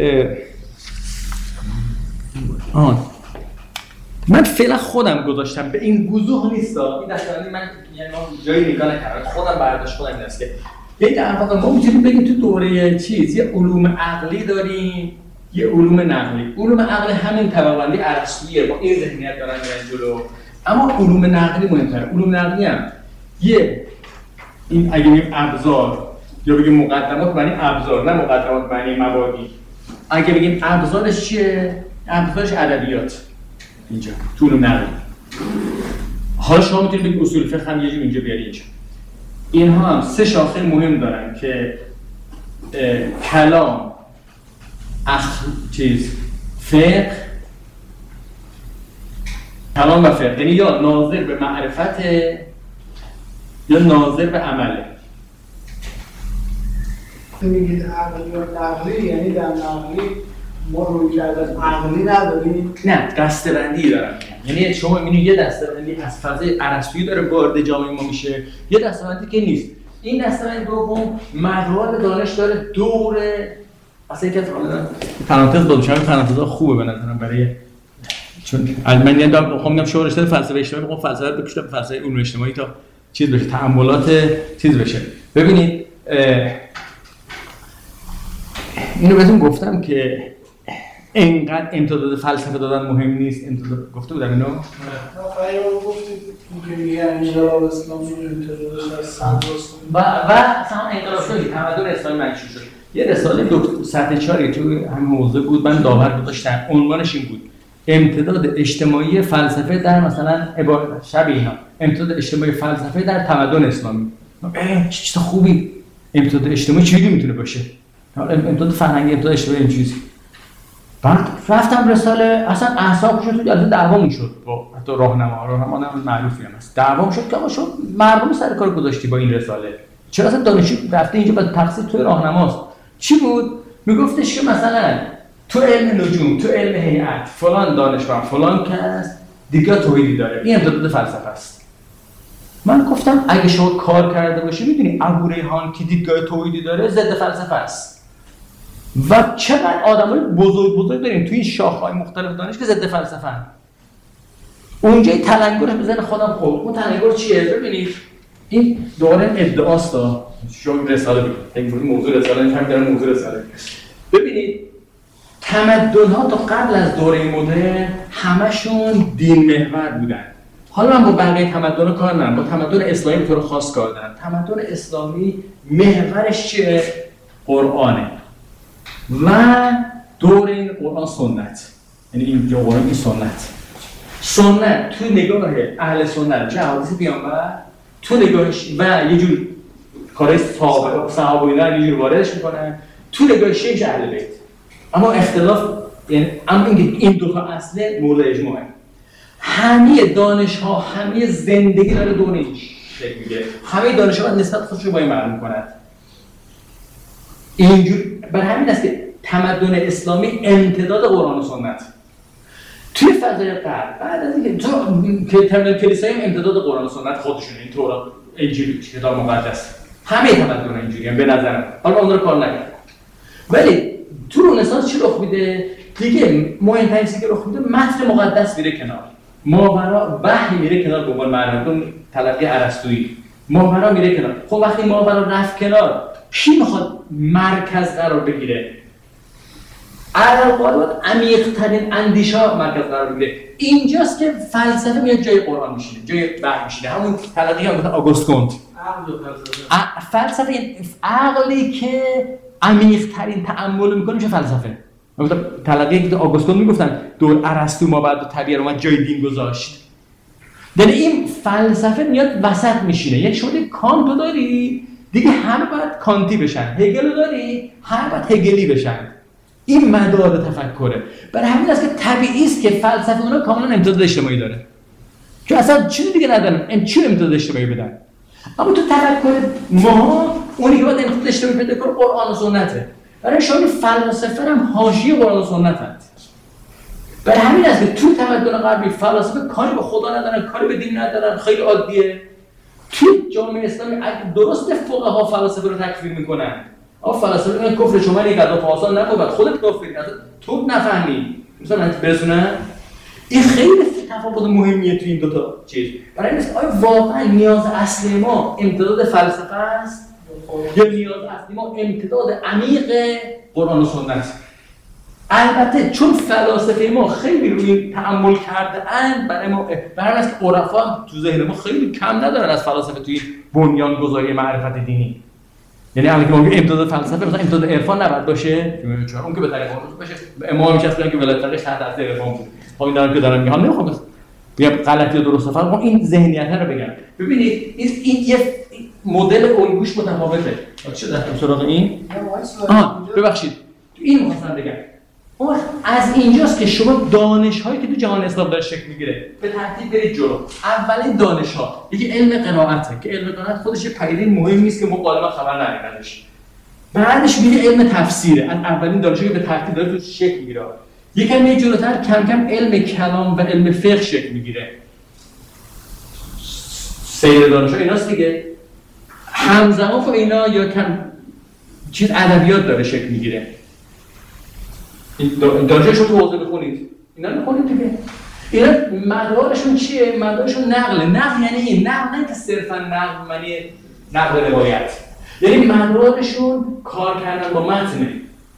آه من فعلا خودم گذاشتم، به این وضوح نیست این دسته‌بندی، من یعنی جایی نگاه نکردم، خودم برداشت خودم این است که به در واقع ما میتونیم بگیم تو دوره چیز یه علوم عقلی داریم، یه علوم نقلی. علوم عقلی همین طبقه‌بندی ارسطوییه، با این ذهنیت دارن میرن جلو. اما علوم نقلی مهم‌تره. علوم نقلی هم یه این اگه بگیم ابزار یا بگیم مقدمات معنی ابزار، نه مقدمات معنی مبادی. اگه بگیم ابزارش چیه؟ ابزارش ادبیات. اینجا تو علوم نقلی. حالا شما میتونید بگید اصول فقه هم یه جور اینجا بیاری اینجا. اینها هم سه شاخه مهم دارن که کلام، اخ چیز فقه، کلام و فقه، یعنی یا ناظر به معرفت یا ناظر به عمله. میگید عقلی و نقلی، یعنی در نقلی ما روی کردن عقلی نداریم؟ نه، دسته‌بندی دارم. یعنی شما می‌بینید یه دسته‌بندی از فضای ارسطویی داره وارد جامعه ما میشه، یه دسته‌بندی که نیست. این دسته‌بندی دوم مدار دانش داره دوره اصلا که پرانتز بود، شاید پرانتزها خوبه به نظرم برای چون من یادم میخوام میگم شو رشته فلسفه اجتماعی، میخوام فلسفه رو بکشم به فلسفه علوم اجتماعی تا چیز بشه، تأملات چیز بشه. ببینید اینو بهتون گفتم که اینقدر امتداد فلسفه دادن مهم نیست. امتداد گفته بودم اینو؟ آخه رو گفتید که میگه انقلاب اسلامی امتدادش از سندرست و و اصلا انقلاب شد، تمدن اسلامی منشور شد. یه رساله دکتر سطح چهاری تو همین موضوع بود، من داور گذاشتم، عنوانش این بود: امتداد اجتماعی فلسفه در مثلا عبارت شبیه اینا، امتداد اجتماعی فلسفه در تمدن اسلامی. چه چیز خوبی! امتداد اجتماعی چیزی میتونه باشه؟ امتداد فرهنگی، امتداد اجتماعی این چیزی. بعد رفتم رساله، اصلا اعصاب شد تو از دعوامون شد با حتی راهنما، راهنما هم معروفی هم هست. دعوام شد که آقا شد مردم سر کار گذاشتی با این رساله. چرا اصلا دانشجو رفته اینجا بعد تقصیر توی راهنماست؟ چی بود؟ میگفتش که مثلا تو علم نجوم، تو علم هیئت، فلان دانشمند، فلان کس دیگه توحیدی داره. این امتداد فلسفه است. من گفتم اگه شما کار کرده باشی میدونی ابو ریحان که دیدگاه توحیدی داره ضد فلسفه است. و چقدر آدمای بزرگ بزرگ داریم تو این شاخه‌های مختلف دانش که ضد فلسفه ان. اونجا تلنگرش بزنه خودم خود. اون تلنگر چیه؟ ببینید این دوره ادعاست ها. شما رساله بگید. این موضوع رساله نمی‌فهمید در موضوع رساله. ببینید تمدن‌ها تا قبل از دوره مدرن همشون دین محور بودن. حالا من با بقیه تمدن کار ندارم، با تمدن اسلامی به طور خاص کار دارم. تمدن اسلامی محورش چیه؟ قرآنه و دور این قرآن سنت، یعنی این قرآن این سنت سنت تو نگاه اهل سنت چه حدیث پیامبر تو نگاهش و یه جور کارهای صحابه صحابه اینا یه جور واردش میکنن تو نگاه شیخ اهل بیت. اما اختلاف یعنی اما این دو تا اصل مورد اجماعه. همه دانش ها همه زندگی داره دور این شکل میگیره. همه دانش ها نسبت خودش رو با این معلوم کنند. اینجور بر همین است که تمدن اسلامی امتداد قرآن و سنت توی فضای غرب بعد از اینکه تو که تمدن کلیسایی امتداد قرآن و سنت خودشونه، این تورات انجیل کتاب مقدس همه تمدن اینجوریه به نظرم. حالا اون رو کار نکنم ولی تو رنسانس چی رخ میده؟ دیگه مهمترین چیزی که رخ میده متن مقدس میره کنار، ماورا وحی میره کنار به عنوان معلومات تلقی ارسطویی ماورا میره کنار. خب وقتی ماورا رفت کنار کی میخواد مرکز قرار بگیره؟ عقل عمیق‌ترین اندیشا مرکز قرار بگیره. اینجاست که فلسفه میاد جای قرآن میشینه، جای وحی میشینه. همون تلقی هم گفتن آگوست کنت. فلسفه عقلی که عمیق‌ترین تأمل میکنه میشه فلسفه. مثلا تلقی که آگوست کنت میگفتن دور ارسطو ما بعد طبیعت اومد جای دین گذاشت. یعنی این فلسفه میاد وسط میشینه. یک شده کانتو داری دیگه همه باید کانتی بشن، هگل داری همه باید هگلی بشن. این مدار تفکره. برای همین است که طبیعی است که فلسفه اونا کاملا امتداد اجتماعی داره. چون اصلا چیزی دیگه ندارن، این چی امتداد اجتماعی بدن. اما تو تفکر ما اونی که باید امتداد اجتماعی پیدا کنه قرآن و سنته. برای شما فلاسفه هم حاشیه قرآن و سنتند. برای همین است که تو تمدن غربی فلاسفه کاری به خدا ندارن، کاری به دین ندارن، خیلی عادیه. تو جامعه اسلامی درست فقها فلاسفه رو تکفیر میکنن. آ فلسفه میگن کفر شما یک قضا فاسان نگو بعد خودت کافری اصلا تو نفهمی مثلا انت برسونه. این خیلی تفاوت مهمیه تو این دو تا چیز. برای این آیا واقعا نیاز اصلی ما امتداد فلسفه است یا نیاز اصلی ما امتداد عمیق قرآن و سنت؟ البته چون فلاسفه ما خیلی روی تأمل کرده اند برای ما برای است که عرفا تو ذهن ما خیلی کم ندارن از فلاسفه توی بنیانگذاری معرفت دینی. یعنی الان که ما میگیم امتداد فلسفه مثلا امتداد عرفان نباید باشه، چون اون که به طریق قرآن باشه. امام میشه اصلا که ولایت فقیه تحت تاثیر عرفان بود. خب این دارم که دارم میگم نمیخوام بگم غلطی و درست فرق کنم، این ذهنیت رو بگم. ببینید این این یه مدل الگوش متفاوته. چه دارم سراغ این؟ آها ببخشید. این مثلا بگم اون از اینجاست که شما دانش‌هایی که تو جهان اسلام داره شکل میگیره به ترتیب برید جلو. اولین دانش‌ها یکی علم قرائته که علم قرائت خودش یه پدیده مهمی است که ما غالبا خبر نداریم ازش. بعدش میره علم تفسیره. از اولین دانش‌هایی که به ترتیب داره تو شکل میگیره. یکم یه جلوتر کم کم علم کلام و علم فقه شکل میگیره. سیر دانش‌ها ایناست دیگه. همزمان با اینا یا کم چیز ادبیات داره شکل میگیره. این دانششون تو حوزه بخونید. اینا رو بخونید دیگه. اینا مدارشون چیه؟ مدارشون نقله. نقل یعنی این نقل نه که صرفا نقل معنی نقل روایت. یعنی مدارشون کار کردن با متن.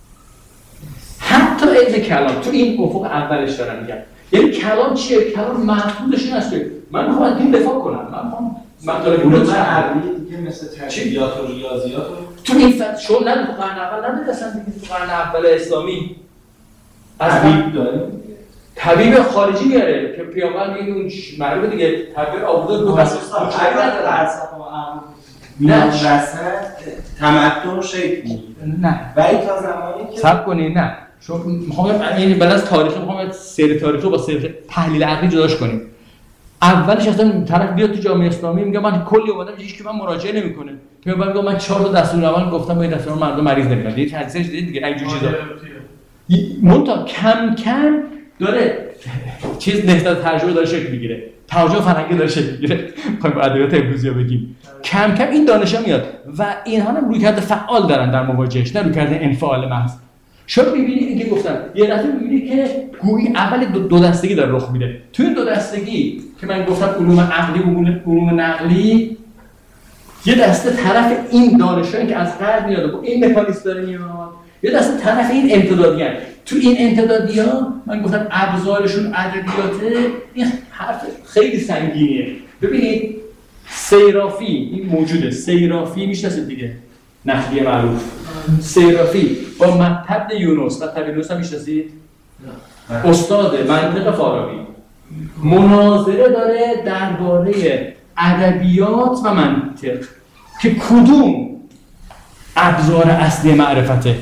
حتی علم کلام تو این افق اولش دارم میگم. یعنی کلام چیه؟ کلام محدودش این است که من میخوام از دین دفاع کنم. من میخوام مطالب رو عربی دیگه مثل تربیات و ریاضیات تو این فصل شو نه تو قرن اول نبود اصلا دیگه تو قرن اول اسلامی از طبیب داریم. طبیب خارجی میاره که پیامبر میگه اون معروفه دیگه طبیب آورده دو حساس اگر فلسفه و عقل نه رسم تمدن شکل میگیره. نه ولی تا زمانی که صبر کنید نه چون میخوام یعنی بعد از تاریخ میخوام سیر تاریخی با سیر تحلیل عقلی جداش کنیم. اولش اصلا طرف بیاد تو جامعه اسلامی میگه من کلی اومدم هیچ کی من مراجعه نمیکنه. پیامبر میگه من چهار تا دستورالعمل گفتم با این دستورالعمل مردم مریض نمیشن. یه حدیثش دیدید دیگه اینجور چیزا. منتها کم کم داره چیز نهضت ترجمه داره شکل میگیره. ترجمه فرهنگی داره شکل میگیره. میخوایم با ادبیات امروزی بگیم. کم کم این دانشا میاد و اینها هم رویکرد فعال دارن در مواجهش، نه رویکرد انفعال محض. شما می‌بینید اینکه گفتم یه دفعه می‌بینید که گویی اول دو, دو دستگی داره رخ میده. تو این دو دستگی که من گفتم علوم عقلی و علوم نقلی یه دسته طرف این دانشایی که از غرب میاد و این مکانیزم داره میاد، یه دسته طرف این امتدادیان. تو این امتدادی‌ها من گفتم ابزارشون ادبیاته، این حرف خیلی سنگینیه. ببینید سیرافی این موجوده، سیرافی میشناسید دیگه، نحوی معروف. سیرافی با مکتب یونس، مکتب یونس هم میشناسید؟ استاد منطق فارابی مناظره داره درباره ادبیات و منطق که کدوم ابزار اصلی معرفته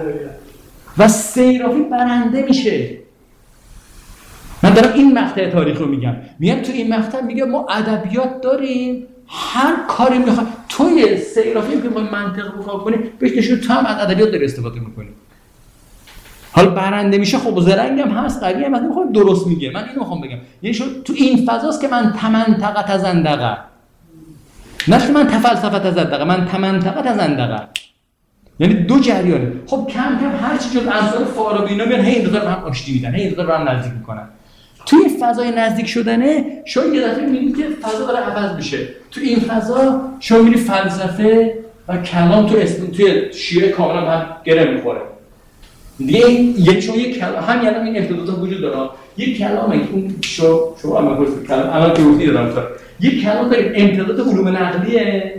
و سیرافی برنده میشه. من دارم این مقطع تاریخ رو میگم، میگم تو این مقطع میگم ما ادبیات داریم، هر کاری میخواد توی سیرافی که ما منطق رو کار کنی بهش نشون تو هم از ادبیات داری استفاده میکنی. حالا برنده میشه، خب زرنگ هم هست، قوی هم هست، میخوام درست میگه. من اینو میخوام بگم یعنی شو تو این فضاست که من تمنطقه تزندقه، نه من تفلسفه تزندقه، من تمنطقه تزندقه، یعنی دو جریانه. خب کم کم هر چی جز امثال فارابی اینا میان هی این دو تا هم آشتی میدن، هی این دو تا رو هم نزدیک میکنن. تو این فضای نزدیک شدنه شما یه دفعه میبینید که فضا داره عوض میشه. تو این فضا شما میبینید فلسفه و کلام تو اسم توی شیعه کاملا هم گره میخوره. دیگه یعنی شما یک کلام هم یعنی این امتدادات وجود داره. یک کلامه اون شما شما هم میگید کلام الان که گفتید دارم یک کلام داریم امتداد علوم نقلیه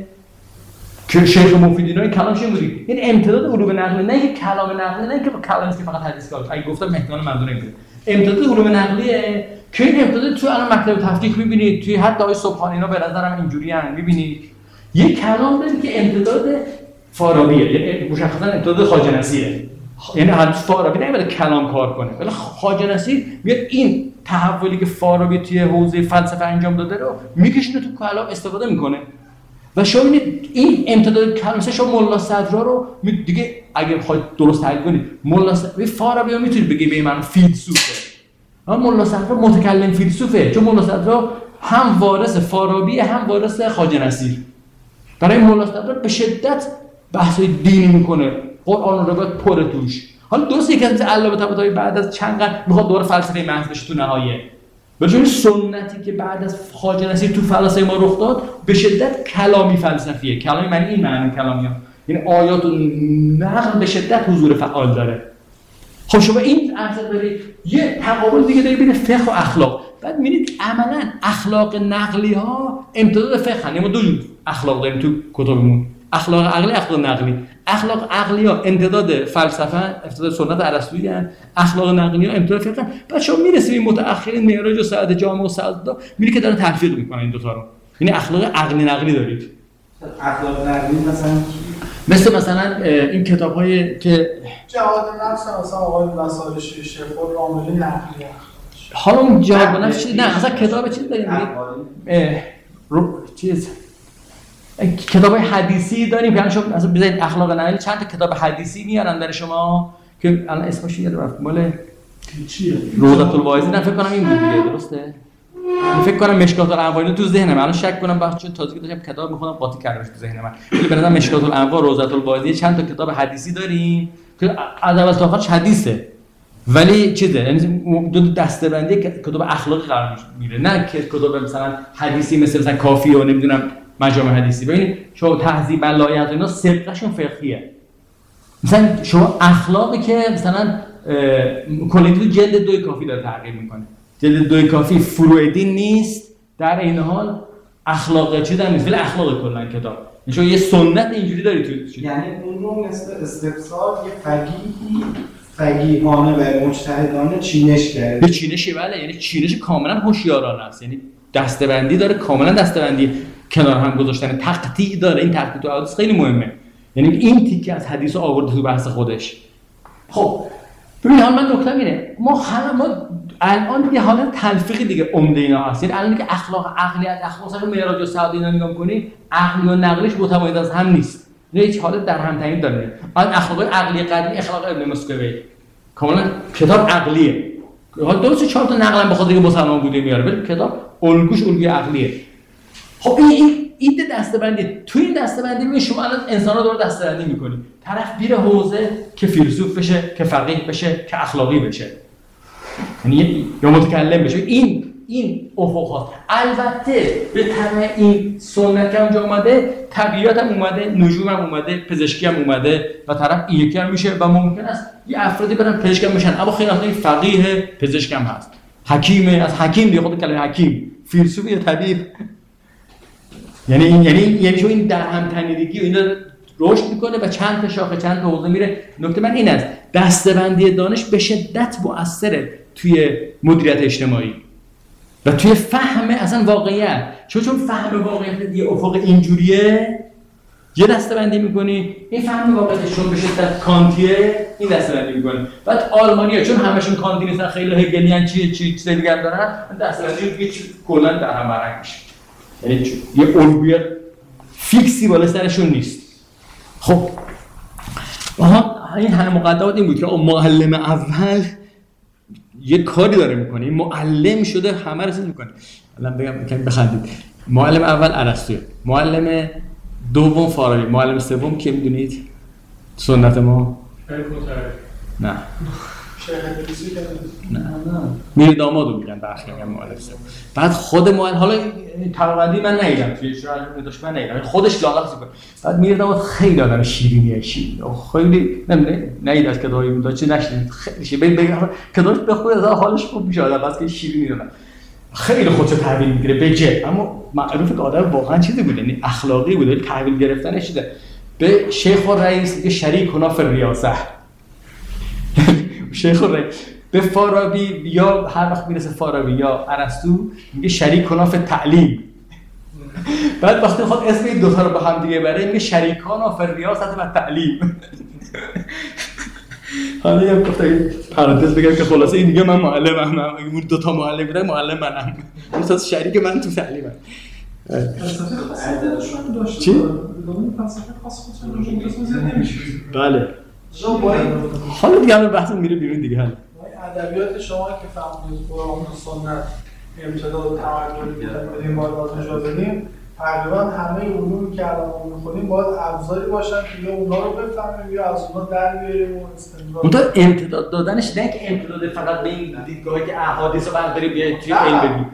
که شیخ مفیدینا این کلامش این بودی، این امتداد علوم نقلی، نه یک کلام نقلی، نه که کلامی که فقط حدیث کار. اگه گفتم احتمال منظور این بود امتداد علوم نقلیه که این امتداد تو الان مکتب تفکیک می‌بینید، توی حتی آقای سبحانی اینا به نظرم اینجوری ان می‌بینید. یک کلام داره که امتداد فارابیه، یعنی مشخصا امتداد خواجه نصیره، یعنی هنوز فارابی نمی‌بره کلام کار کنه، ولی خواجه نصیر میاد این تحولی که فارابی توی حوزه فلسفه انجام داده رو میکشونه تو کلام استفاده میکنه. و شما ببینید این امتداد کلام، مثلا شما ملا صدرا رو دیگه اگه بخواید درست تحلیل کنید، ملا صدرا فارابی رو میتونید بگید به من فیلسوفه، اما ملا صدرا متکلم فیلسوفه، چون ملا صدرا هم وارث فارابی هم وارث خواجه نصیر. برای ملا صدرا به شدت بحث‌های دینی میکنه، قرآن رو باید پر توش. حالا درسته یکی از علامه طباطبایی بعد از چند قرن میخواد دوباره فلسفه محض بشه تو نهایه، ولی چون سنتی که بعد از خواجه نصیر تو فلسفه ما رخ داد به شدت کلامی فلسفیه. کلامی معنی این معنی کلامی ها، یعنی آیات و نقل به شدت حضور فعال داره. خب شما این عرض دارید یه تقابل دیگه دارید بین فقه و اخلاق. بعد می‌بینید عملاً اخلاق نقلی ها امتداد فقه هن. ما دو جور اخلاق داریم تو کتابمون، اخلاق عقلی، اخلاق نقلی. اخلاق عقلی ها امتداد فلسفه، امتداد سنت ارسطویی ان، اخلاق نقلی ها امتداد فقه. بعد شما میرسید این متأخرین معراج و سعد جامع و سعد می‌بینید که دارن تلفیق میکنن این دو تا رو، یعنی اخلاق عقلی نقلی دارید. اخلاق نقلی مثلا مثل مثلا این کتاب‌های که جهاد نفس مثلا آقای وسایل شیشه خود عامل نقلیه. حالا اون جهاد نفس چیز نه، مثلا کتاب چیز داریم میگید رو چیز کتاب‌های حدیثی داریم که شما مثلا بزنید اخلاق نقلی چند تا کتاب حدیثی میارن در شما که الان اسمش یاد رفت، مال چیه؟ روضة الواعظین. فکر کنم این بود دیگه، درسته؟ فکر کنم مشکات الانوار تو ذهنم الان شک کنم بخش چون تازگی داشتم کتاب می‌خوندم قاطی کردمش تو ذهن من. ولی به نظر مشکات الانوار، روضة الواعظین چند تا کتاب حدیثی داریم که از اول تا آخرش حدیثه، ولی چیزه یعنی دو دسته‌بندی کتاب اخلاقی قرار میگیره، نه که کتاب مثلا حدیثی مثل مثلا کافی و نمیدونم مجامع حدیثی. ببینید شما تهذیب بلایت اینا سبقشون فقهیه. مثلا شما اخلاقی که مثلا کلیتی جلد دوی کافی داره تغییر میکنه، جلد دوی کافی فرویدی نیست، در این حال اخلاق چیز هم نیست، ولی اخلاق کلا کتاب. شما یه سنت اینجوری داری تو، یعنی اون رو مثل استفسار یه فقیهی فقیهانه و مجتهدانه چینش کرده. به چینشی بله، یعنی چینش کاملا هوشیارانه است، یعنی دسته‌بندی داره، کاملا دسته‌بندی کنار هم گذاشتن، تقطیع داره. این تقطیع تو حدیث خیلی مهمه، یعنی این تیکه از حدیث آورده تو بحث خودش. خب ببین حالا من نکته اینه، ما ما الان یه حالت تلفیقی دیگه عمده اینا هست. یعنی الان که اخلاق عقلی از اخلاق مثلا معراج و سعدی اینا نگاه کنی، عقلی و نقلیش متمایز از هم نیست، نه هیچ حالت در هم تعیین داره. الان اخلاق عقلی قدیمی، اخلاق ابن مسکوی کاملا کتاب عقلیه. حالا درسته چهار تا نقلم بخاطر اینکه مسلمان بوده میاره، ولی کتاب الگوش الگوی عقلیه. خب این ایده دسته‌بندی، تو این دسته‌بندی می شما الان انسان‌ها دور دسته‌بندی می‌کنی، طرف میره حوزه که فیلسوف بشه، که فقیه بشه، که اخلاقی بشه، یعنی یا متکلم بشه. این این افق البته به تبع این سنت که اونجا اومده، طبیعت هم اومده، نجوم هم اومده، پزشکی هم اومده و طرف این یکی هم میشه و ممکن است یه افرادی برن پزشک هم میشن، اما خیلی وقتا فقیه پزشک هم هست، حکیمه، از حکیم دیگه خود کلمه حکیم، فیلسوف یا طبیب، یعنی این یعنی یعنی چون این در هم تنیدگی و اینا رشد میکنه و چند تا شاخه چند تا حوزه میره. نکته من این است دسته‌بندی دانش به شدت مؤثره توی مدیریت اجتماعی و توی فهم اصلا واقعیت، چون چون فهم واقعیت یه افق اینجوریه یه دسته‌بندی میکنی، این فهم واقعیت چون به شدت کانتیه این دسته‌بندی میکنه. بعد آلمانی‌ها چون همشون کانتی نیستن، خیلی هگلیان چیه چی چیز دیگه دارن، دسته‌بندی یه چیز کلا در هم برنگ میشه، یعنی یه الگوی فیکسی بالا سرشون نیست. خب آها این همه مقدمات این بود که معلم اول یه کاری داره میکنه، معلم شده همه رو چیز میکنه. الان بگم کمی بخندید. معلم اول ارسطو، معلم دوم فارابی، معلم سوم کی میدونید؟ سنت ما؟ نه. نه نه میر دامادو میگن برخی میگن معلم سوم. بعد خود معلم حالا تقریبا من ندیدم توی شرح نداشت من ندیدم خودش لاغت میکنه. بعد میر داماد خیلی آدم شیرینیه، شیرین خیلی نمیدونم ندید از کتابی بود چه نشدید خیلی شیرین بگم کتابش بخونید از حالش خوب میشه آدم بس که شیرینی داره خیلی خودشو تحویل میگیره بجه، اما معروفه که آدم واقعا چیزی بود، یعنی اخلاقی بود، تحویل گرفتنش شده. به شیخ الرئیس میگه شریک کنا فی الریاسه. شیخ الرئیس به فارابی یا هر وقت میرسه فارابی یا ارسطو میگه شریک کنا فی تعلیم. بعد وقتی خود اسم این دو تا رو با هم دیگه بره میگه شریکان فی الریاسه و تعلیم. حالا یه گفتم پرانتز بگم که خلاصه این دیگه من معلمم، اون دو تا معلم بودن معلم منم، اون شریک من تو تعلیمم. فلسفه خاصی داشت. چی؟ اون فلسفه خاص خودش رو قسمت زیاد نمیشه. بله. شما با این حالا دیگه الان بحث میره بیرون دیگه حالا. ادبیات شما که فهمیدید قرآن و سنت ابتدا و تمدن بدیم باید آزمایش بدیم، تقریبا همه علومی که الان ما می‌خونیم باید ابزاری باشن که یا اونا رو بفهمیم یا از اونا در بیاریم و استنباط. اون تا امتداد دادنش نه که امتداد فقط به این دیدگاهی که احادیث رو برداری بیای توی علم بگی.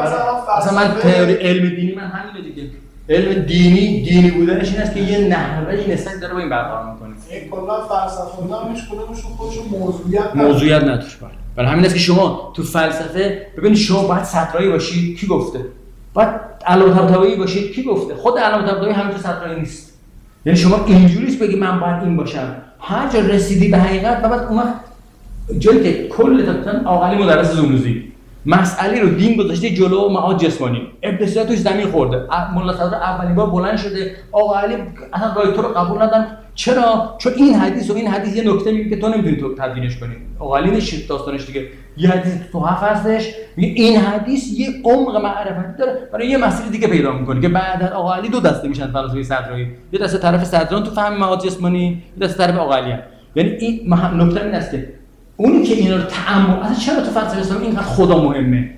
اصلا من تئوری علم دینی من همینه دیگه. علم دینی دینی بودنش این است که یه نحوهی نسبت داره با این برقرار می‌کنه. این کلا فلسفه اینا هیچ کدومشون خودشون موضوعیت موضوعیت نداشت. برای همین است که شما تو فلسفه ببینید شما باید سطرایی باشی کی گفته؟ باید علامت طباطبایی باشید کی گفته؟ خود علامت طباطبایی همینجور سطرایی نیست. یعنی شما اینجوریست بگی من باید این باشم. هر جا رسیدی به حقیقت بعد اون وقت جایی که کل تقریبا عاقلی مدرس زونوزی مسئله رو دین گذاشته جلو معاد جسمانی ابن سینا توش زمین خورده، مولا صدر اولین بار بلند شده آقا علی اصلا رای تو رو قبول ندارم. چرا؟ چون این حدیث و این حدیث یه نکته میگه که تو نمیتونی تو تدوینش کنی. آقا علی نشید داستانش دیگه یه حدیث تو حفظش میگه این حدیث یه عمق معرفتی داره برای یه مسئله دیگه پیدا میکنه که بعد از آقا علی دو دسته میشن فلسفه صدرایی، یه دسته طرف صدران تو فهم معاد جسمانی، یه دسته طرف آقا علی. یعنی این نکته این است که اونی که اینا رو تأمل اصلا چرا تو فلسفه اسلامی اینقدر خدا مهمه؟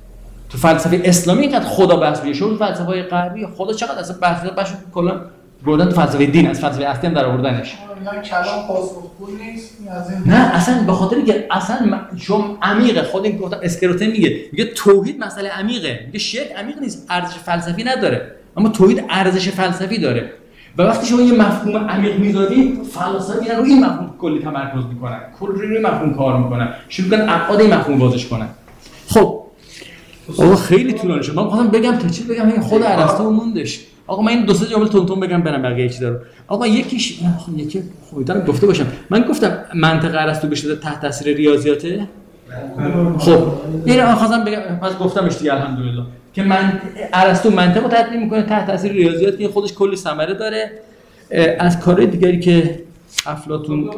تو فلسفه اسلامی اینقدر خدا بحث میشه، چون فلسفه‌های غربی خدا چقدر اصلا بحث بحث کلا بردن تو فلسفه دین از فلسفه اصلی هم در آوردنش. اینا کلام پاسخگو نیست از این نه اصلا به خاطر اینکه اصلا شما عمیقه. خود این گفتم اسکروتن میگه میگه توحید مسئله عمیقه، میگه شرک عمیق نیست، ارزش فلسفی نداره، اما توحید ارزش فلسفی داره. و وقتی شما یه مفهوم عمیق میذاری فلسفه میرن رو این مفهوم کلی تمرکز میکنن، کل روی مفهوم کار میکنن، شروع میکنن ابعاد این مفهوم بازش کنن. خب آقا خیلی طولانی شد. من می‌خواستم بگم تا چی بگم این خود ارسطو موندش. آقا من این دو سه جمله تون تون بگم برم بقیه چی داره. آقا یکیش یکی خودم گفته باشم. من گفتم منطق ارسطو بشه تحت تاثیر ریاضیاته. خب اینو خواستم بگم پس گفتمش دیگه الحمدلله که من ارسطو منطق رو تدوین میکنه تحت تاثیر ریاضیات که خودش کلی ثمره داره. از کارهای دیگری که افلاطون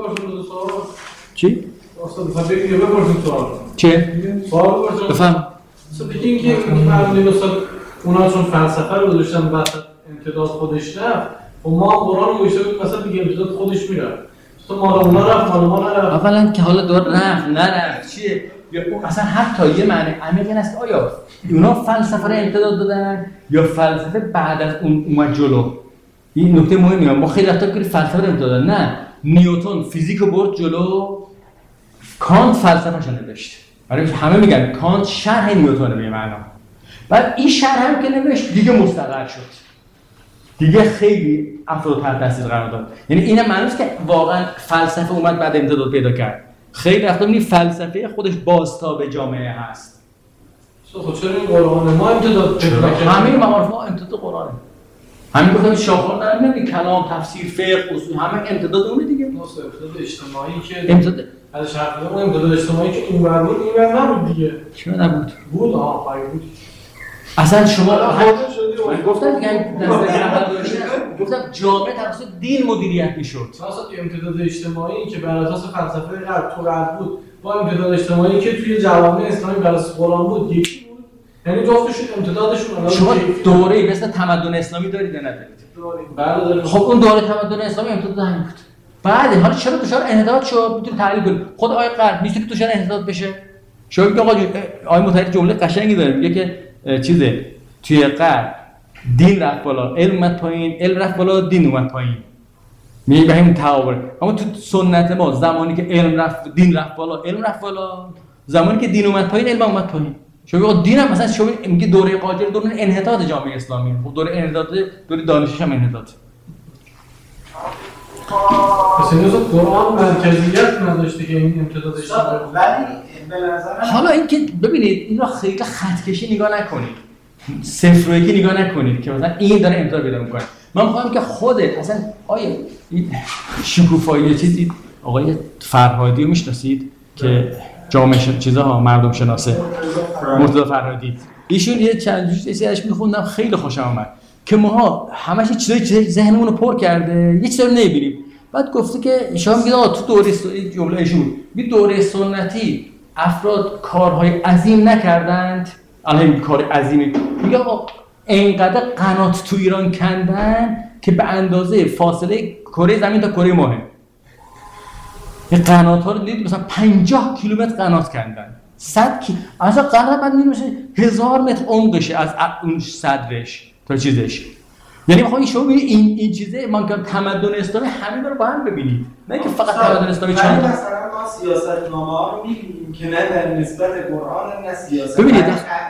چی؟ استاد بگید بپرسید سوال. چه؟ سوال بپرسید. بفهم. مثلا بگین که معلومه مثلا اونا چون فلسفه رو گذاشتن وسط امتداد خودش رفت و ما قرآن رو گذاشته بود مثلا دیگه امتداد خودش میره. تو مال اونا رفت مال ما نرفت. اولا که حالا دور رفت نرفت چیه؟ یا اصلا حتی یه معنی عمیق این است آیا اونا فلسفه رو امتداد دادن یا فلسفه بعد از اون اومد جلو؟ این نکته مهمیه. ما خیلی وقتا میگیم فلسفه رو امتداد دادن. نه نیوتن فیزیک رو برد جلو، کانت فلسفه‌ش رو نوشت. برای همه میگن کانت شرح نیوتن به معنا. بعد این شرح هم که نوشت دیگه مستقر شد. دیگه خیلی افراد تحت تاثیر قرار داد. یعنی اینم معنی است که واقعا فلسفه اومد بعد امتداد پیدا کرد. خیلی وقتا می‌بینی فلسفه خودش بازتاب جامعه هست. خب چرا این قرآن ما امتداد پیدا کرد؟ همه معارف ما امتداد قرآنه. همین گفتم شاخه‌ها نمی‌بینی کلام، تفسیر، فقه، اصول همه امتداد اونه دیگه. نصف امتداد اجتماعی که امتداد از شرط اون امتداد اجتماعی که این ور بود این ور نبود دیگه. چرا نبود؟ بود آها پای بود. اصلا شما من گفتم دیگه نظریه اول داشتم گفتم جامعه توسط دین مدیریت میشد. اصلا امتداد اجتماعی که بر اساس فلسفه غرب تو غرب بود با امتداد اجتماعی که توی جوامع اسلامی بر اساس قرآن بود یکی بود. یعنی جفتشون امتدادشون شما دوره مثل تمدن اسلامی دارید یا ندارید؟ داریم. بله داریم. خب اون دوره تمدن اسلامی امتداد همین بود. بعد حالا چرا دچار انحطاط شد؟ میتونید تحلیل کنید. خود آیه غرب نیست که دچار انحطاط بشه. شما میگه آقا آیه متحد جمله قشنگی داره میگه که چیزه توی غرب دین رفت بالا، علم اومد پایین، علم رفت بالا، دین اومد پایین. میگه به همین تعاور. اما تو سنت ما زمانی که علم رفت، دین رفت بالا، علم رفت بالا، زمانی که دین اومد پایین، علم اومد پایین. شما میگه دین هم مثلا شما میگه دوره قاجار دوره انحطاط جامعه اسلامی. خب دوره انحطاط دوره دانشش هم انحطاط. پس این روز قرآن مرکزیت نداشته که این امتدادش داره. ولی به نظرم حالا اینکه ببینید این رو خیلی خطکشی نگاه نکنید. صفر و یکی نگاه نکنید که مثلا این داره امتداد پیدا میکنه. من میخوام که خودت اصلا آیا این شکوفایی چیزی آقای فرهادی رو میشناسید که جامعه ش... چیزها مردم شناسه مرتضی فرهادی ایشون یه چند چیزی ازش میخوندم خیلی خوشم اومد که ماها همش چیزای ذهنمون رو پر کرده یه چیزی رو نمیبینیم. بعد گفته که شما میگید آقا تو دوره س... جمله ایشون می دوره سنتی افراد کارهای عظیم نکردند. الان کار عظیمی میگه آقا اینقدر قنات تو ایران کندن که به اندازه فاصله کره زمین تا کره ماه. این قنات ها رو دید مثلا پنجاه کیلومتر قنات کندن. صد کی اصلا قنات بعد میشه هزار متر عمقشه از اون صدرش تا چیزش. یعنی میخوام شما ببینید این این چیزه من که تمدن اسلامی همین رو با هم ببینید. نه که فقط تمدن اسلامی چند مثلا ما سیاستنامه ها رو می‌بینیم که نه در نسبت قرآن نه سیاست ببینید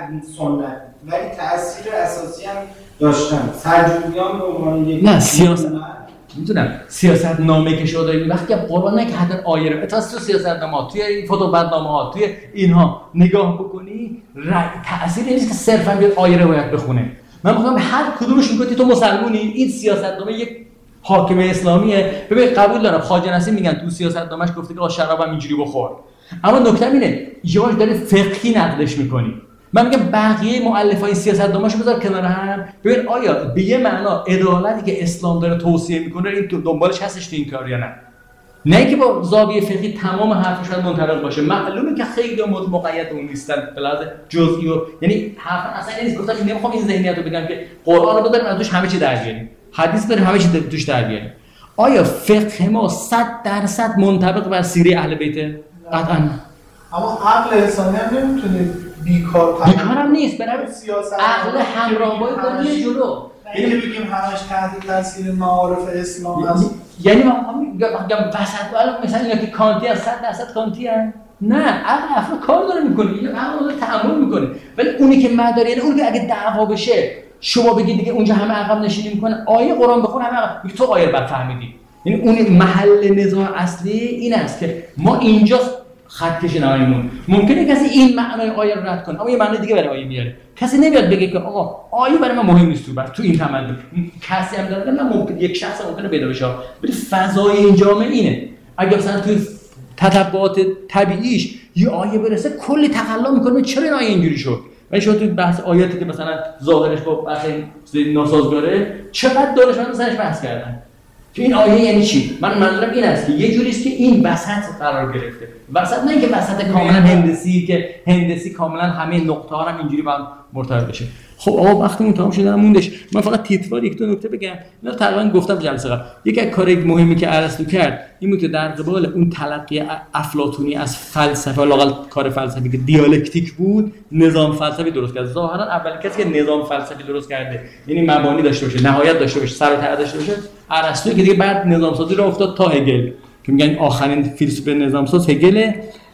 سنت ولی تأثیر اساسی هم داشتن. سلجوقیان به عنوان یک نه سیاست میدونم سیاست نامه که شده وقتی که قرآن نه که حتی آیه رو تو سیاست نامه توی این فتوبدنامه ها توی اینها نگاه بکنی تأثیر نیست که صرفا بیاد آیه رو باید بخونه. من میگم هر کدومش میگه تو مسلمونی این سیاست نامه یک حاکم اسلامیه. ببین قبول دارم خواجه نصیر میگن تو سیاست نامش گفته که شراب هم اینجوری بخور. اما نکته اینه یهو داره فقهی نقدش میکنی. من میگم بقیه مؤلفای سیاست نامه‌شو بذار کنار هم ببین آیا به یه معنا عدالتی که اسلام داره توصیه میکنه این تو دنبالش هستش تو این کار یا نه. نه اینکه با زاویه فقهی تمام حرفش باید منطبق باشه. معلومه که خیلی مقید اون نیستن به لحاظ جزئی و یعنی حرف اصلا نیست. گفتم نمیخوام این ذهنیت رو بگم که قرآن رو بذاریم از توش همه چی در بیاریم. حدیث بریم همه چی توش در بیاریم. آیا فقه ما صد درصد منطبق بر سیره اهل بیت؟ قطعاً. اما عقل انسانی هم نمیتونه بیکار بیکار هم نیست. برای سیاست عقل همراهی کنه جلو. یعنی بگیم همش تحت تاثیر معارف اسلام هست. یعنی من میگم وسط الان مثلا اینا که کانتی از صد درصد کانتی ان نه عقل افراد کار داره میکنه. این عقل داره تعامل میکنه. ولی اونی که مداره یعنی اون که اگه دعوا بشه شما بگید دیگه اونجا همه عقب نشینی میکنه آیه قرآن بخون همه عقب میگه تو آیه رو بد فهمیدی. یعنی اون محل نزاع اصلی این است که ما اینجا خط کشی نهاییمون ممکنه کسی این معنای آیه رو رد کنه اما یه معنی دیگه برای آیه میاره. کسی نمیاد بگه که آقا آیه برای من مهم نیست تو بر تو این تمدن کسی هم داره نه ممکن یک شخص ممکنه پیدا بشه ولی فضای این جامعه اینه. اگه مثلا تو تتبعات طبیعیش یه آیه برسه کلی تقلا میکنه چرا این آیه اینجوری شد. ولی شما تو بحث آیاتی که مثلا ظاهرش با بحث ناسازگاره چقدر دانشمندان سرش بحث کردن که این آیه یعنی چی؟ من منظورم این است که یه جوری است که این وسط قرار گرفته. وسط نه اینکه وسط کاملا هندسی که هندسی کاملا همه نقطه ها هم اینجوری با هم مرتبط بشه. خب آقا وقتمون تمام شده موندش. من فقط تیتروار یک دو نکته بگم. اینا تقریبا گفتم جلسه قبل. یکی از کارهای مهمی که ارسطو کرد این بود که در قبال اون تلقی افلاطونی از فلسفه لااقل کار فلسفی که دیالکتیک بود نظام فلسفی درست کرد. ظاهرا اولین کسی که نظام فلسفی درست کرده یعنی مبانی داشته باشه نهایت داشته باشه سر و ته داشته باشه ارسطو که دیگه بعد نظام سازی رو افتاد تا هگل که میگن آخرین فیلسوف نظام ساز هگل.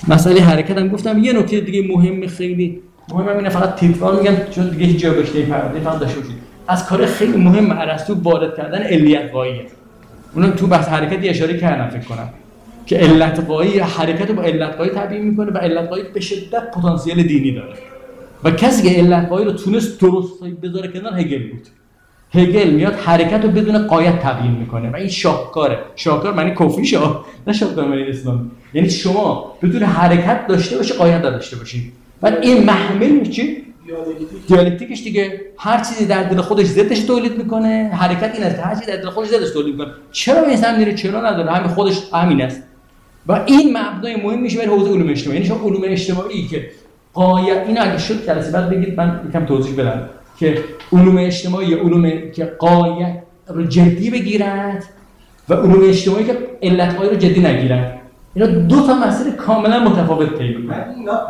مسئله حرکت هم گفتم. یه نکته دیگه مهم، خیلی مهمم اینه، فقط تیتوار میگم چون دیگه هیچ جا بهش نمی‌پردازم، فقط داشته باشید. از کار خیلی مهم ارسطو وارد کردن علیت قاییه. اونم تو بحث حرکتی اشاره کردم فکر کنم که علت قایی حرکت رو با علت قایی تعبیر میکنه و علت قایی به شدت پتانسیل دینی داره و کسی که علت قایی رو تونست درست بذاره کنار هگل بود. هگل میاد حرکت رو بدون قایت تبیین میکنه و این شاهکاره. شاهکار معنی کفری شاه، نه شاهکار معنی اسلامی. یعنی شما بدون حرکت داشته باشی، قایت داشته باشی. بعد این محمل میشه دیالکتیکش دیگه، هر چیزی در دل خودش ضدش تولید میکنه. حرکت این است که هر چیزی در دل خودش ضدش تولید میکنه. چرا این میره؟ چرا نداره؟ همین خودش همین است. و این مبنای مهم میشه برای حوزه علوم اجتماعی. یعنی شما علوم اجتماعی که قایت، این اگه شد جلسه بعد بگید من یکم توضیح بدم که علوم اجتماعی علوم که قایت رو جدی بگیرند و علوم اجتماعی که علت قایی رو جدی نگیرند. اینا دو تا مسئله کاملا متفاوت پیدا می‌کنن.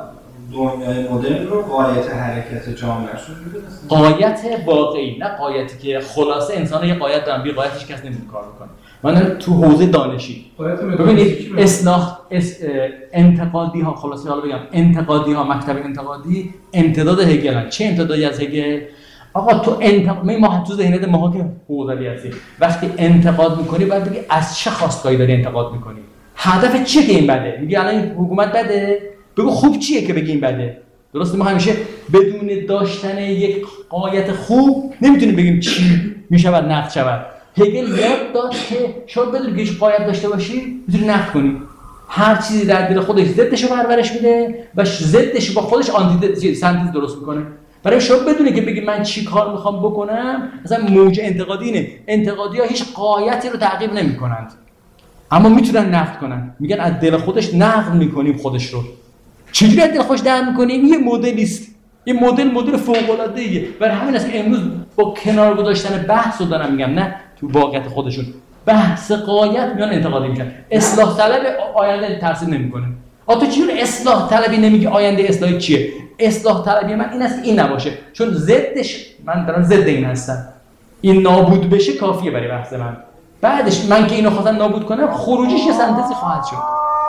دنیای مدرن رو قایت حرکت جامعه‌شون می‌دونن. قایت واقعی، نه قایتی که خلاصه انسان یه قایت دارن، بی قایتش کس نمی‌تونه کار بکنه. من تو حوزه دانشی ببینید اصلاح اس... انتقادی ها، خلاصه حالا بگم انتقادی ها، مکتب انتقادی امتداد هگل. چه امتدادی از هگل؟ آقا تو انتقاد ما تو ذهنیت ما که حوزوی هستی، وقتی انتقاد می‌کنی باید بگی از چه خواستگاهی داری انتقاد می‌کنی؟ هدف چیه که این بده؟ میگی الان این حکومت بده؟ بگو خوب چیه که بگی این بده؟ درسته؟ ما همیشه بدون داشتن یک قایت خوب نمیتونیم بگیم چی میشود نقد شود. هگل یاد داد که شاید بدون که هیچ قایت داشته باشی میتونی نقد کنی. هر چیزی در دل خودش ضدش رو پرورش میده و ضدش با خودش آنتی سنتز درست میکنه. برای شما بدونه که بگی من چی کار میخوام بکنم، مثلا موج انتقادی اینه. انتقادی‌ها هیچ قایتی رو تعقیب نمیکنند اما میتونن نقد کنن. میگن از دل خودش نقد میکنیم خودش رو. چجوری از دل خودش نقد میکنیم؟ یه مدلی است. این مدل مدل فوق‌العاده‌ایه. برای همین است که امروز با کنار گذاشتن بحث رو دارم میگم، نه تو واقعیت خودشون بحث قایت میان انتقادی میشن. اصلاح طلب آینده ترسیم نمیکنه. آ تو چجوری اصلاح طلبی نمیگی آینده اصلاحی چیه؟ اصلاح طلبی من این است این نباشه، چون ضدش من دارم ضد این هستم. این نابود بشه کافیه برای بحث من. بعدش من که اینو خواستم نابود کنم، خروجیش یه سنتزی خواهد شد.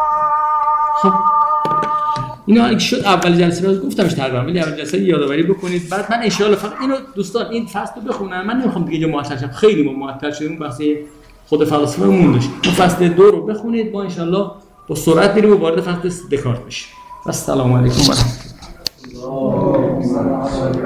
خب اینا اگه شد اول جلسه رو گفتمش تقریبا، ولی اول جلسه یادآوری بکنید. بعد من ان شاءالله فقط اینو دوستان این فصل رو بخونم. من نمیخوام دیگه اینجا معطل شم، خیلی ما معطل شدیم بحث خود فلسفه رو موندش. اون فصل دو رو بخونید، ما ان شاءالله با سرعت میریم و وارد فصل دکارت بشیم. السلام علیکم و رحمت الله.